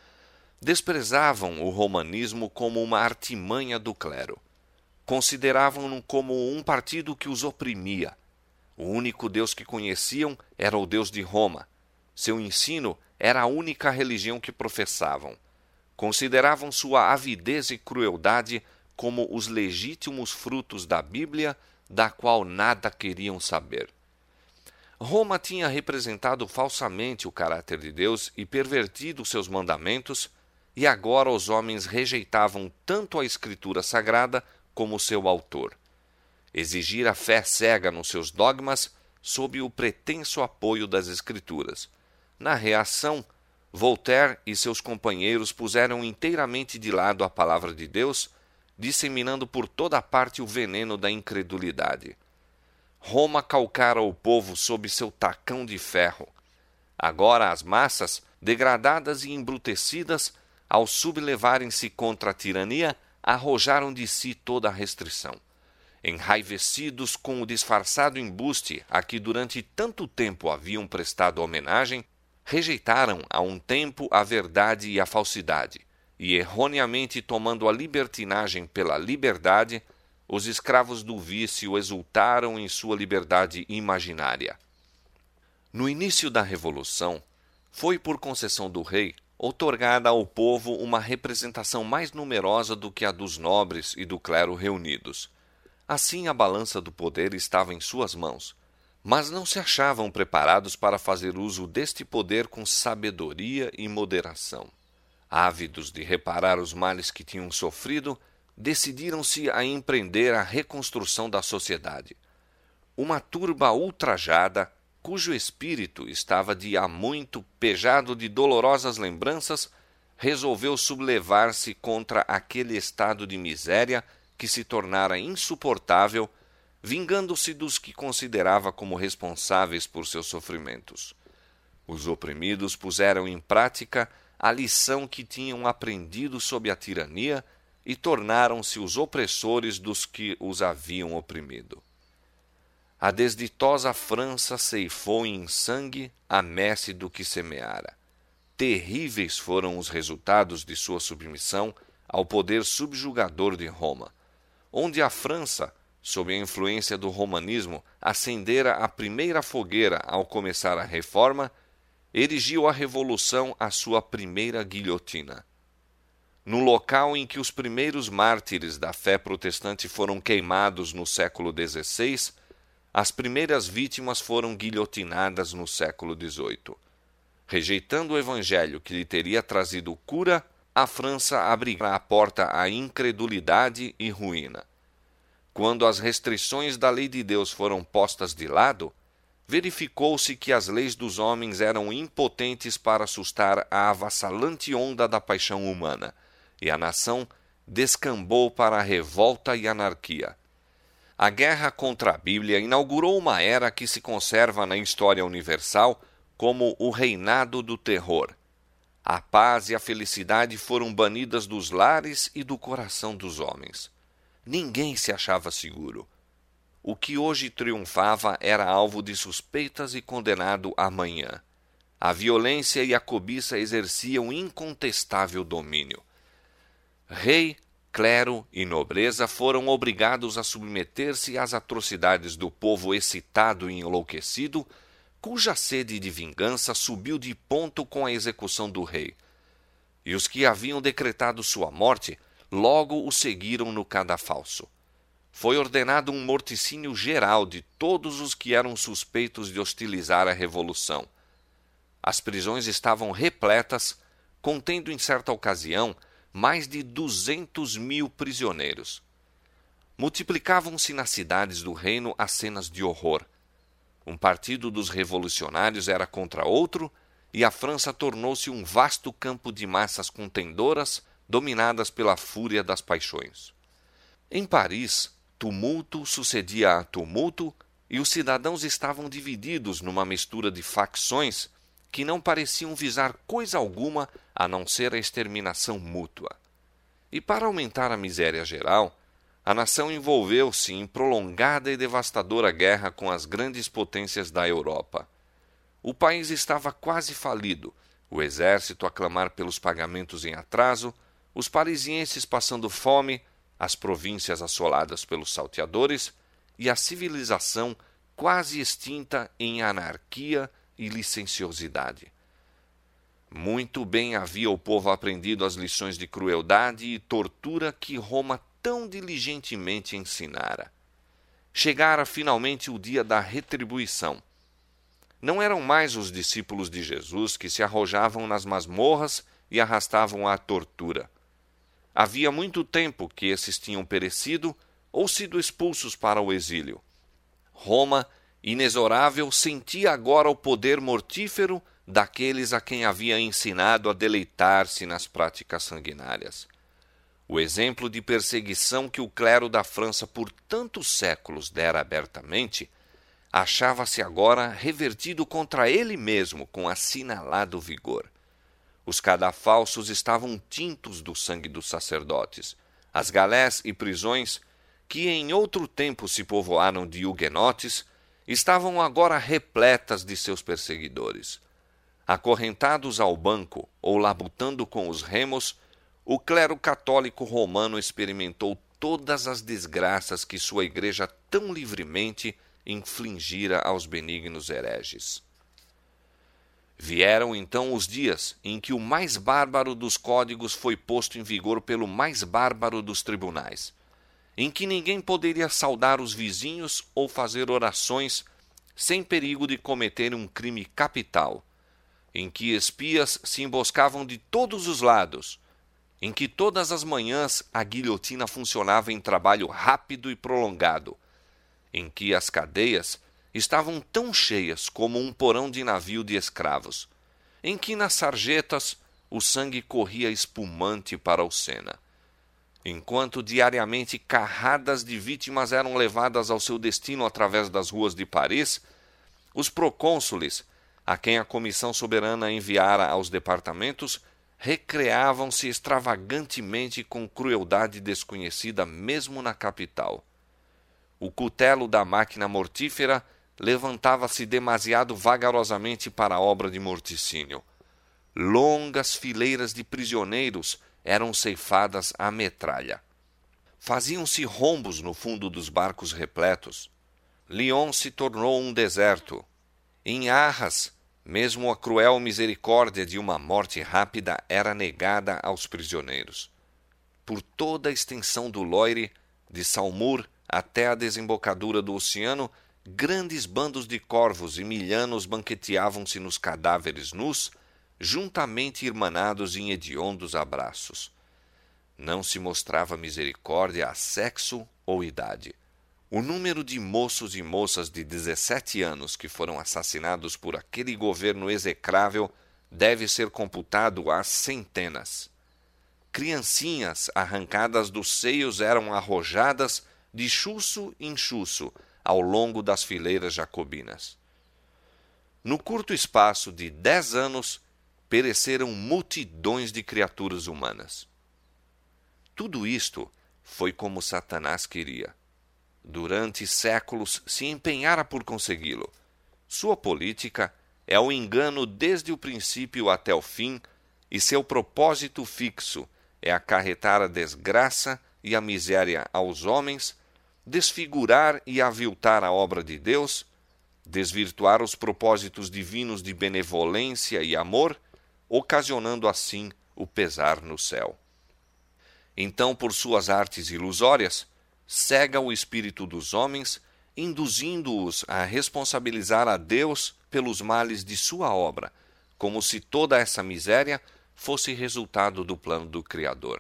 Desprezavam o romanismo como uma artimanha do clero. Consideravam-no como um partido que os oprimia. O único Deus que conheciam era o Deus de Roma. Seu ensino era a única religião que professavam. Consideravam sua avidez e crueldade como os legítimos frutos da Bíblia, da qual nada queriam saber. Roma tinha representado falsamente o caráter de Deus e pervertido seus mandamentos, e agora os homens rejeitavam tanto a Escritura Sagrada como seu autor. Exigir a fé cega nos seus dogmas sob o pretenso apoio das Escrituras. Na reação, Voltaire e seus companheiros puseram inteiramente de lado a palavra de Deus, disseminando por toda parte o veneno da incredulidade. Roma calcara o povo sob seu tacão de ferro. Agora as massas, degradadas e embrutecidas, ao sublevarem-se contra a tirania, arrojaram de si toda a restrição. enraivecidos com o disfarçado embuste a que durante tanto tempo haviam prestado homenagem, rejeitaram a um tempo a verdade e a falsidade, e erroneamente tomando a libertinagem pela liberdade, os escravos do vício exultaram em sua liberdade imaginária. No início da Revolução, foi por concessão do rei outorgada ao povo uma representação mais numerosa do que a dos nobres e do clero reunidos. Assim a balança do poder estava em suas mãos, mas não se achavam preparados para fazer uso deste poder com sabedoria e moderação. Ávidos de reparar os males que tinham sofrido, decidiram-se a empreender a reconstrução da sociedade. Uma turba ultrajada, cujo espírito estava de há muito pejado de dolorosas lembranças, resolveu sublevar-se contra aquele estado de miséria que se tornara insuportável, vingando-se dos que considerava como responsáveis por seus sofrimentos. Os oprimidos puseram em prática a lição que tinham aprendido sob a tirania e tornaram-se os opressores dos que os haviam oprimido. A desditosa França ceifou em sangue a messe do que semeara. Terríveis foram os resultados de sua submissão ao poder subjugador de Roma, onde a França, sob a influência do romanismo, acendera a primeira fogueira ao começar a Reforma, erigiu a Revolução a sua primeira guilhotina. No local em que os primeiros mártires da fé protestante foram queimados no século dezesseis, as primeiras vítimas foram guilhotinadas no século dezoito. Rejeitando o evangelho que lhe teria trazido cura, a França abriu a porta à incredulidade e ruína. Quando as restrições da lei de Deus foram postas de lado, verificou-se que as leis dos homens eram impotentes para assustar a avassalante onda da paixão humana, e a nação descambou para a revolta e anarquia. A guerra contra a Bíblia inaugurou uma era que se conserva na história universal como o reinado do terror. A paz e a felicidade foram banidas dos lares e do coração dos homens. Ninguém se achava seguro. O que hoje triunfava era alvo de suspeitas e condenado amanhã. A violência e a cobiça exerciam incontestável domínio. Rei, clero e nobreza foram obrigados a submeter-se às atrocidades do povo excitado e enlouquecido, cuja sede de vingança subiu de ponto com a execução do rei. E os que haviam decretado sua morte logo o seguiram no cadafalso. Foi ordenado um morticínio geral de todos os que eram suspeitos de hostilizar a Revolução. As prisões estavam repletas, contendo em certa ocasião mais de duzentos mil prisioneiros. Multiplicavam-se nas cidades do reino as cenas de horror. Um partido dos revolucionários era contra outro, e a França tornou-se um vasto campo de massas contendoras, dominadas pela fúria das paixões. Em Paris, tumulto sucedia a tumulto, e os cidadãos estavam divididos numa mistura de facções que não pareciam visar coisa alguma a não ser a exterminação mútua. E para aumentar a miséria geral, a nação envolveu-se em prolongada e devastadora guerra com as grandes potências da Europa. O país estava quase falido, o exército a clamar pelos pagamentos em atraso, os parisienses passando fome, as províncias assoladas pelos salteadores e a civilização quase extinta em anarquia e licenciosidade. Muito bem havia o povo aprendido as lições de crueldade e tortura que Roma tão diligentemente ensinara. Chegara finalmente o dia da retribuição. Não eram mais os discípulos de Jesus que se arrojavam nas masmorras e arrastavam à tortura. Havia muito tempo que esses tinham perecido ou sido expulsos para o exílio. Roma, inexorável, sentia agora o poder mortífero daqueles a quem havia ensinado a deleitar-se nas práticas sanguinárias. O exemplo de perseguição que o clero da França por tantos séculos dera abertamente, achava-se agora revertido contra ele mesmo com assinalado vigor. Os cadafalsos estavam tintos do sangue dos sacerdotes. As galés e prisões, que em outro tempo se povoaram de huguenotes, estavam agora repletas de seus perseguidores. Acorrentados ao banco ou labutando com os remos, o clero católico romano experimentou todas as desgraças que sua igreja tão livremente infligira aos benignos hereges. Vieram então os dias em que o mais bárbaro dos códigos foi posto em vigor pelo mais bárbaro dos tribunais, em que ninguém poderia saudar os vizinhos ou fazer orações sem perigo de cometer um crime capital, em que espias se emboscavam de todos os lados, em que todas as manhãs a guilhotina funcionava em trabalho rápido e prolongado, em que as cadeias estavam tão cheias como um porão de navio de escravos, em que nas sarjetas o sangue corria espumante para o Sena, enquanto diariamente carradas de vítimas eram levadas ao seu destino através das ruas de Paris, os procônsules, a quem a comissão soberana enviara aos departamentos, recreavam-se extravagantemente com crueldade desconhecida mesmo na capital. O cutelo da máquina mortífera levantava-se demasiado vagarosamente para a obra de morticínio. Longas fileiras de prisioneiros eram ceifadas à metralha. Faziam-se rombos no fundo dos barcos repletos. Lyon se tornou um deserto. Em Arras, mesmo a cruel misericórdia de uma morte rápida era negada aos prisioneiros. Por toda a extensão do Loire, de Saumur até a desembocadura do oceano, grandes bandos de corvos e milhanos banqueteavam-se nos cadáveres nus, juntamente irmanados em hediondos abraços. Não se mostrava misericórdia a sexo ou idade. O número de moços e moças de dezessete anos que foram assassinados por aquele governo execrável deve ser computado às centenas. Criancinhas arrancadas dos seios eram arrojadas de chuço em chuço ao longo das fileiras jacobinas. No curto espaço de dez anos, pereceram multidões de criaturas humanas. Tudo isto foi como Satanás queria. Durante séculos se empenhara por consegui-lo. Sua política é o engano desde o princípio até o fim, e seu propósito fixo é acarretar a desgraça e a miséria aos homens, desfigurar e aviltar a obra de Deus, desvirtuar os propósitos divinos de benevolência e amor, ocasionando assim o pesar no céu. Então, por suas artes ilusórias, cega o espírito dos homens, induzindo-os a responsabilizar a Deus pelos males de sua obra, como se toda essa miséria fosse resultado do plano do Criador.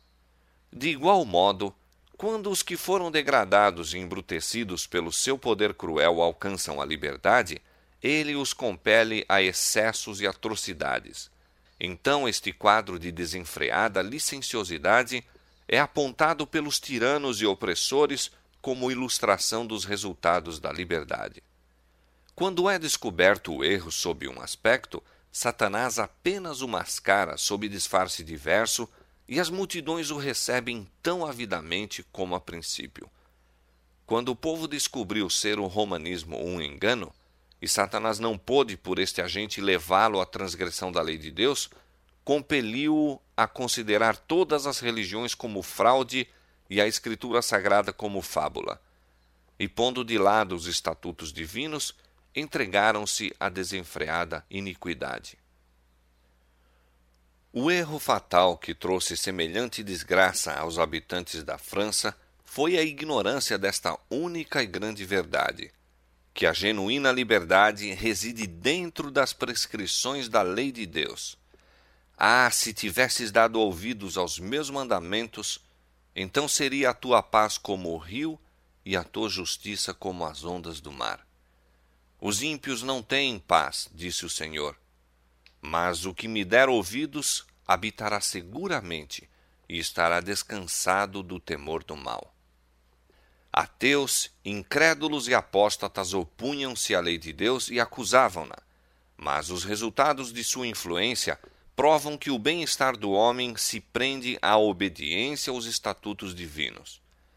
De igual modo, quando os que foram degradados e embrutecidos pelo seu poder cruel alcançam a liberdade, ele os compele a excessos e atrocidades. Então este quadro de desenfreada licenciosidade é apontado pelos tiranos e opressores como ilustração dos resultados da liberdade. Quando é descoberto o erro sob um aspecto, Satanás apenas o mascara sob disfarce diverso, e as multidões o recebem tão avidamente como a princípio. Quando o povo descobriu ser o romanismo um engano, e Satanás não pôde por este agente levá-lo à transgressão da lei de Deus, compeliu-o a considerar todas as religiões como fraude e a Escritura Sagrada como fábula. E pondo de lado os estatutos divinos, entregaram-se à desenfreada iniquidade. O erro fatal que trouxe semelhante desgraça aos habitantes da França foi a ignorância desta única e grande verdade, que a genuína liberdade reside dentro das prescrições da lei de Deus. Ah, se tivesses dado ouvidos aos meus mandamentos, então seria a tua paz como o rio e a tua justiça como as ondas do mar. Os ímpios não têm paz, disse o Senhor. Mas o que me der ouvidos habitará seguramente e estará descansado do temor do mal. Ateus, incrédulos e apóstatas opunham-se à lei de Deus e acusavam-na, mas os resultados de sua influência provam que o bem-estar do homem se prende à obediência aos estatutos divinos.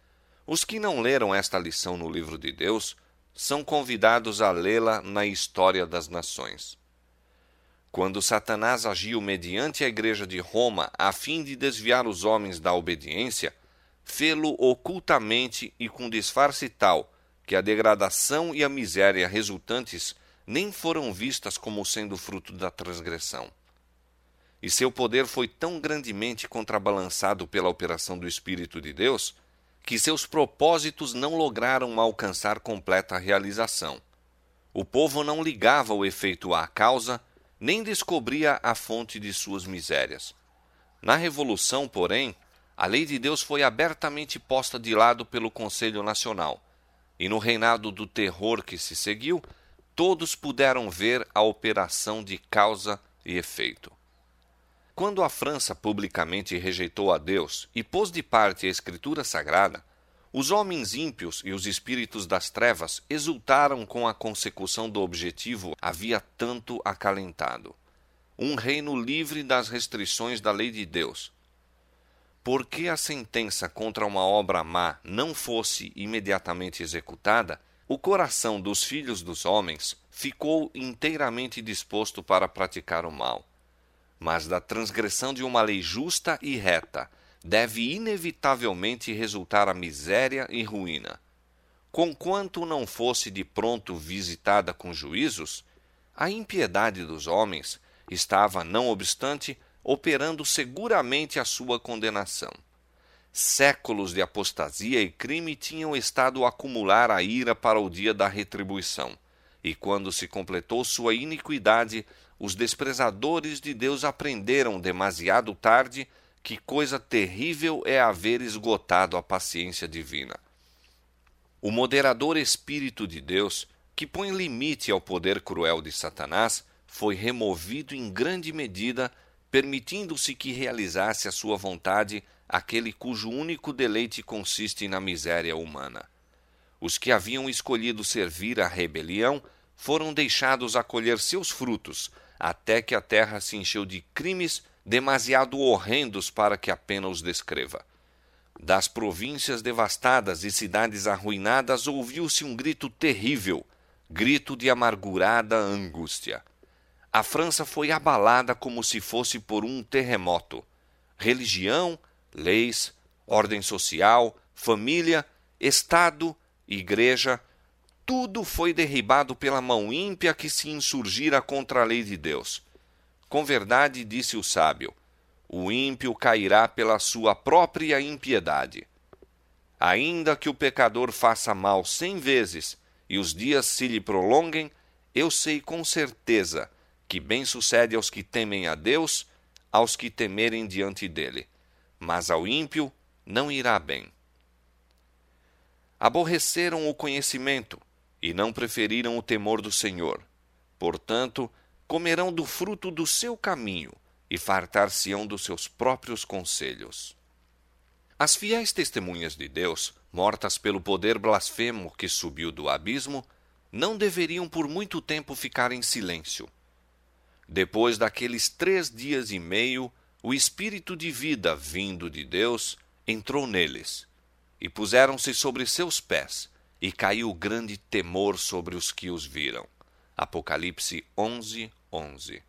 Os que não leram esta lição no livro de Deus são convidados a lê-la na História das Nações. Quando Satanás agiu mediante a Igreja de Roma a fim de desviar os homens da obediência, fê-lo ocultamente e com disfarce tal que a degradação e a miséria resultantes nem foram vistas como sendo fruto da transgressão. E seu poder foi tão grandemente contrabalançado pela operação do Espírito de Deus que seus propósitos não lograram alcançar completa realização. O povo não ligava o efeito à causa, nem descobria a fonte de suas misérias. Na Revolução, porém, a lei de Deus foi abertamente posta de lado pelo Conselho Nacional, e no reinado do terror que se seguiu, todos puderam ver a operação de causa e efeito. Quando a França publicamente rejeitou a Deus e pôs de parte a Escritura Sagrada, os homens ímpios e os espíritos das trevas exultaram com a consecução do objetivo havia tanto acalentado: um reino livre das restrições da lei de Deus. Porque a sentença contra uma obra má não fosse imediatamente executada, o coração dos filhos dos homens ficou inteiramente disposto para praticar o mal. Mas da transgressão de uma lei justa e reta deve inevitavelmente resultar a miséria e ruína. Conquanto não fosse de pronto visitada com juízos, a impiedade dos homens estava, não obstante, operando seguramente a sua condenação. Séculos de apostasia e crime tinham estado a acumular a ira para o dia da retribuição, e quando se completou sua iniquidade, os desprezadores de Deus aprenderam demasiado tarde que coisa terrível é haver esgotado a paciência divina. O moderador Espírito de Deus, que põe limite ao poder cruel de Satanás, foi removido em grande medida, permitindo-se que realizasse a sua vontade aquele cujo único deleite consiste na miséria humana. Os que haviam escolhido servir à rebelião foram deixados a colher seus frutos, até que a terra se encheu de crimes demasiado horrendos para que a pena os descreva. Das províncias devastadas e cidades arruinadas ouviu-se um grito terrível, grito de amargurada angústia. A França foi abalada como se fosse por um terremoto. Religião, leis, ordem social, família, Estado, igreja, tudo foi derribado pela mão ímpia que se insurgira contra a lei de Deus. Com verdade, disse o sábio, o ímpio cairá pela sua própria impiedade. Ainda que o pecador faça mal cem vezes e os dias se lhe prolonguem, eu sei com certeza que bem sucede aos que temem a Deus, aos que temerem diante dele. Mas ao ímpio não irá bem. Aborreceram o conhecimento e não preferiram o temor do Senhor. Portanto, comerão do fruto do seu caminho e fartar-se-ão dos seus próprios conselhos. As fiéis testemunhas de Deus, mortas pelo poder blasfemo que subiu do abismo, não deveriam por muito tempo ficar em silêncio. Depois daqueles três dias e meio, o Espírito de vida vindo de Deus entrou neles, e puseram-se sobre seus pés, e caiu grande temor sobre os que os viram. Apocalipse onze, onze.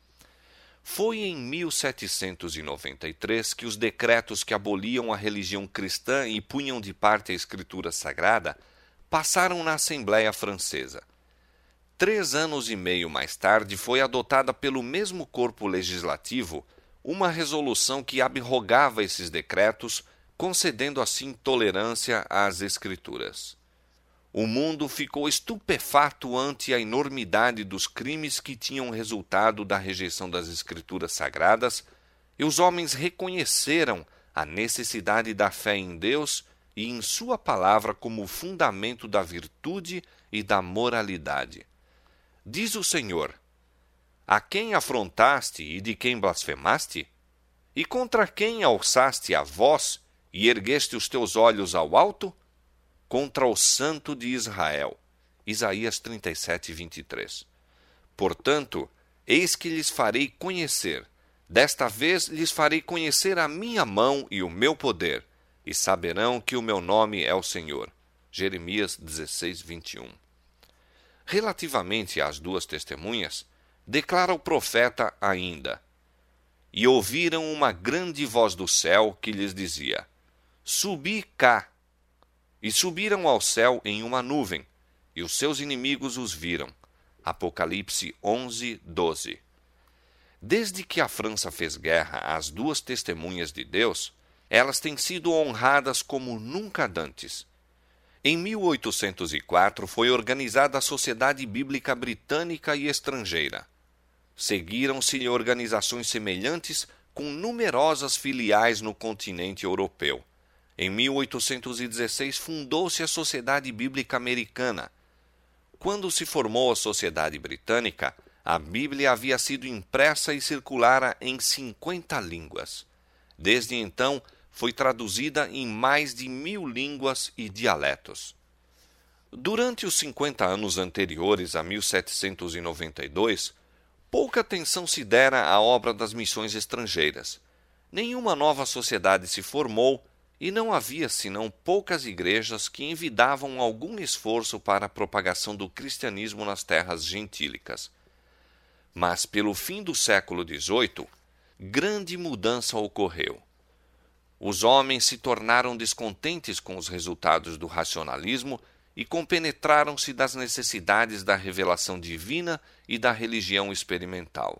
Foi em mil setecentos e noventa e três que os decretos que aboliam a religião cristã e punham de parte a Escritura Sagrada passaram na Assembleia Francesa. Três anos e meio mais tarde foi adotada pelo mesmo corpo legislativo uma resolução que abrogava esses decretos, concedendo assim tolerância às Escrituras. O mundo ficou estupefato ante a enormidade dos crimes que tinham resultado da rejeição das Escrituras Sagradas, e os homens reconheceram a necessidade da fé em Deus e em sua palavra como fundamento da virtude e da moralidade. Diz o Senhor: a quem afrontaste e de quem blasfemaste? E contra quem alçaste a voz e ergueste os teus olhos ao alto? Contra o Santo de Israel. Isaías trinta e sete, vinte e três. Portanto, eis que lhes farei conhecer, desta vez lhes farei conhecer a minha mão e o meu poder, e saberão que o meu nome é o Senhor. Jeremias dezesseis, vinte e um. Relativamente às duas testemunhas, declara o profeta ainda: E ouviram uma grande voz do céu que lhes dizia: Subi cá. E subiram ao céu em uma nuvem, e os seus inimigos os viram. Apocalipse onze, doze. Desde que a França fez guerra às duas testemunhas de Deus, elas têm sido honradas como nunca dantes. Em mil oitocentos e quatro foi organizada a Sociedade Bíblica Britânica e Estrangeira. Seguiram-se organizações semelhantes com numerosas filiais no continente europeu. Em mil oitocentos e dezesseis fundou-se a Sociedade Bíblica Americana. Quando se formou a Sociedade Britânica, a Bíblia havia sido impressa e circulara em cinquenta línguas. Desde então, foi traduzida em mais de mil línguas e dialetos. Durante os cinquenta anos anteriores a mil setecentos e noventa e dois, pouca atenção se dera à obra das missões estrangeiras. Nenhuma nova sociedade se formou e não havia senão poucas igrejas que envidavam algum esforço para a propagação do cristianismo nas terras gentílicas. Mas, pelo fim do século dezoito, grande mudança ocorreu. Os homens se tornaram descontentes com os resultados do racionalismo e compenetraram-se das necessidades da revelação divina e da religião experimental.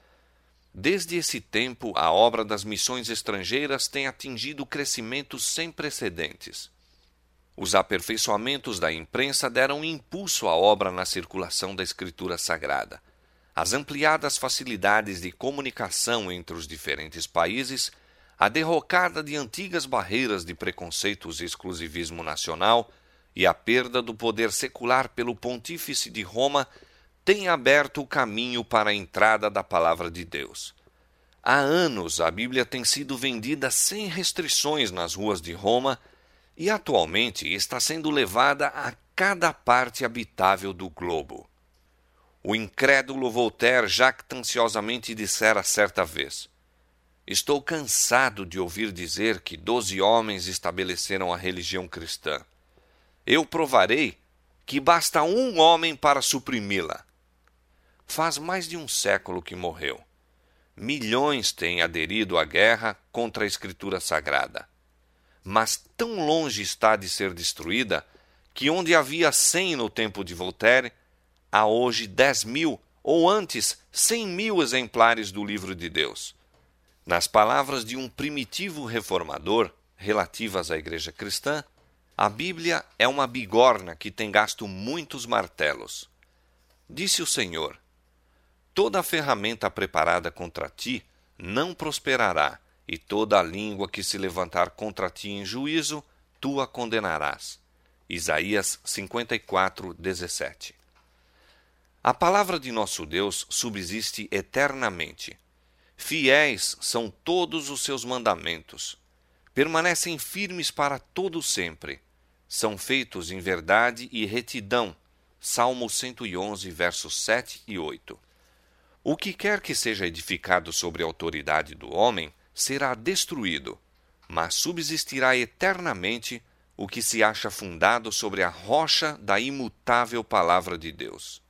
Desde esse tempo, a obra das missões estrangeiras tem atingido crescimentos sem precedentes. Os aperfeiçoamentos da imprensa deram impulso à obra na circulação da Escritura Sagrada. As ampliadas facilidades de comunicação entre os diferentes países, a derrocada de antigas barreiras de preconceitos e exclusivismo nacional e a perda do poder secular pelo Pontífice de Roma têm aberto o caminho para a entrada da Palavra de Deus. Há anos a Bíblia tem sido vendida sem restrições nas ruas de Roma e atualmente está sendo levada a cada parte habitável do globo. O incrédulo Voltaire jactanciosamente dissera certa vez: Estou cansado de ouvir dizer que doze homens estabeleceram a religião cristã. Eu provarei que basta um homem para suprimi-la. Faz mais de um século que morreu. Milhões têm aderido à guerra contra a Escritura Sagrada. Mas tão longe está de ser destruída que onde havia cem no tempo de Voltaire, há hoje dez mil, ou antes cem mil exemplares do Livro de Deus. Nas palavras de um primitivo reformador, relativas à Igreja Cristã, a Bíblia é uma bigorna que tem gasto muitos martelos. Disse o Senhor: Toda a ferramenta preparada contra ti não prosperará, e toda a língua que se levantar contra ti em juízo, tu a condenarás. Isaías cinquenta e quatro, dezessete. A palavra de nosso Deus subsiste eternamente. Fiéis são todos os seus mandamentos. Permanecem firmes para todo sempre. São feitos em verdade e retidão. Salmo cento e onze, versos sete e oito. O que quer que seja edificado sobre a autoridade do homem será destruído, mas subsistirá eternamente o que se acha fundado sobre a rocha da imutável palavra de Deus.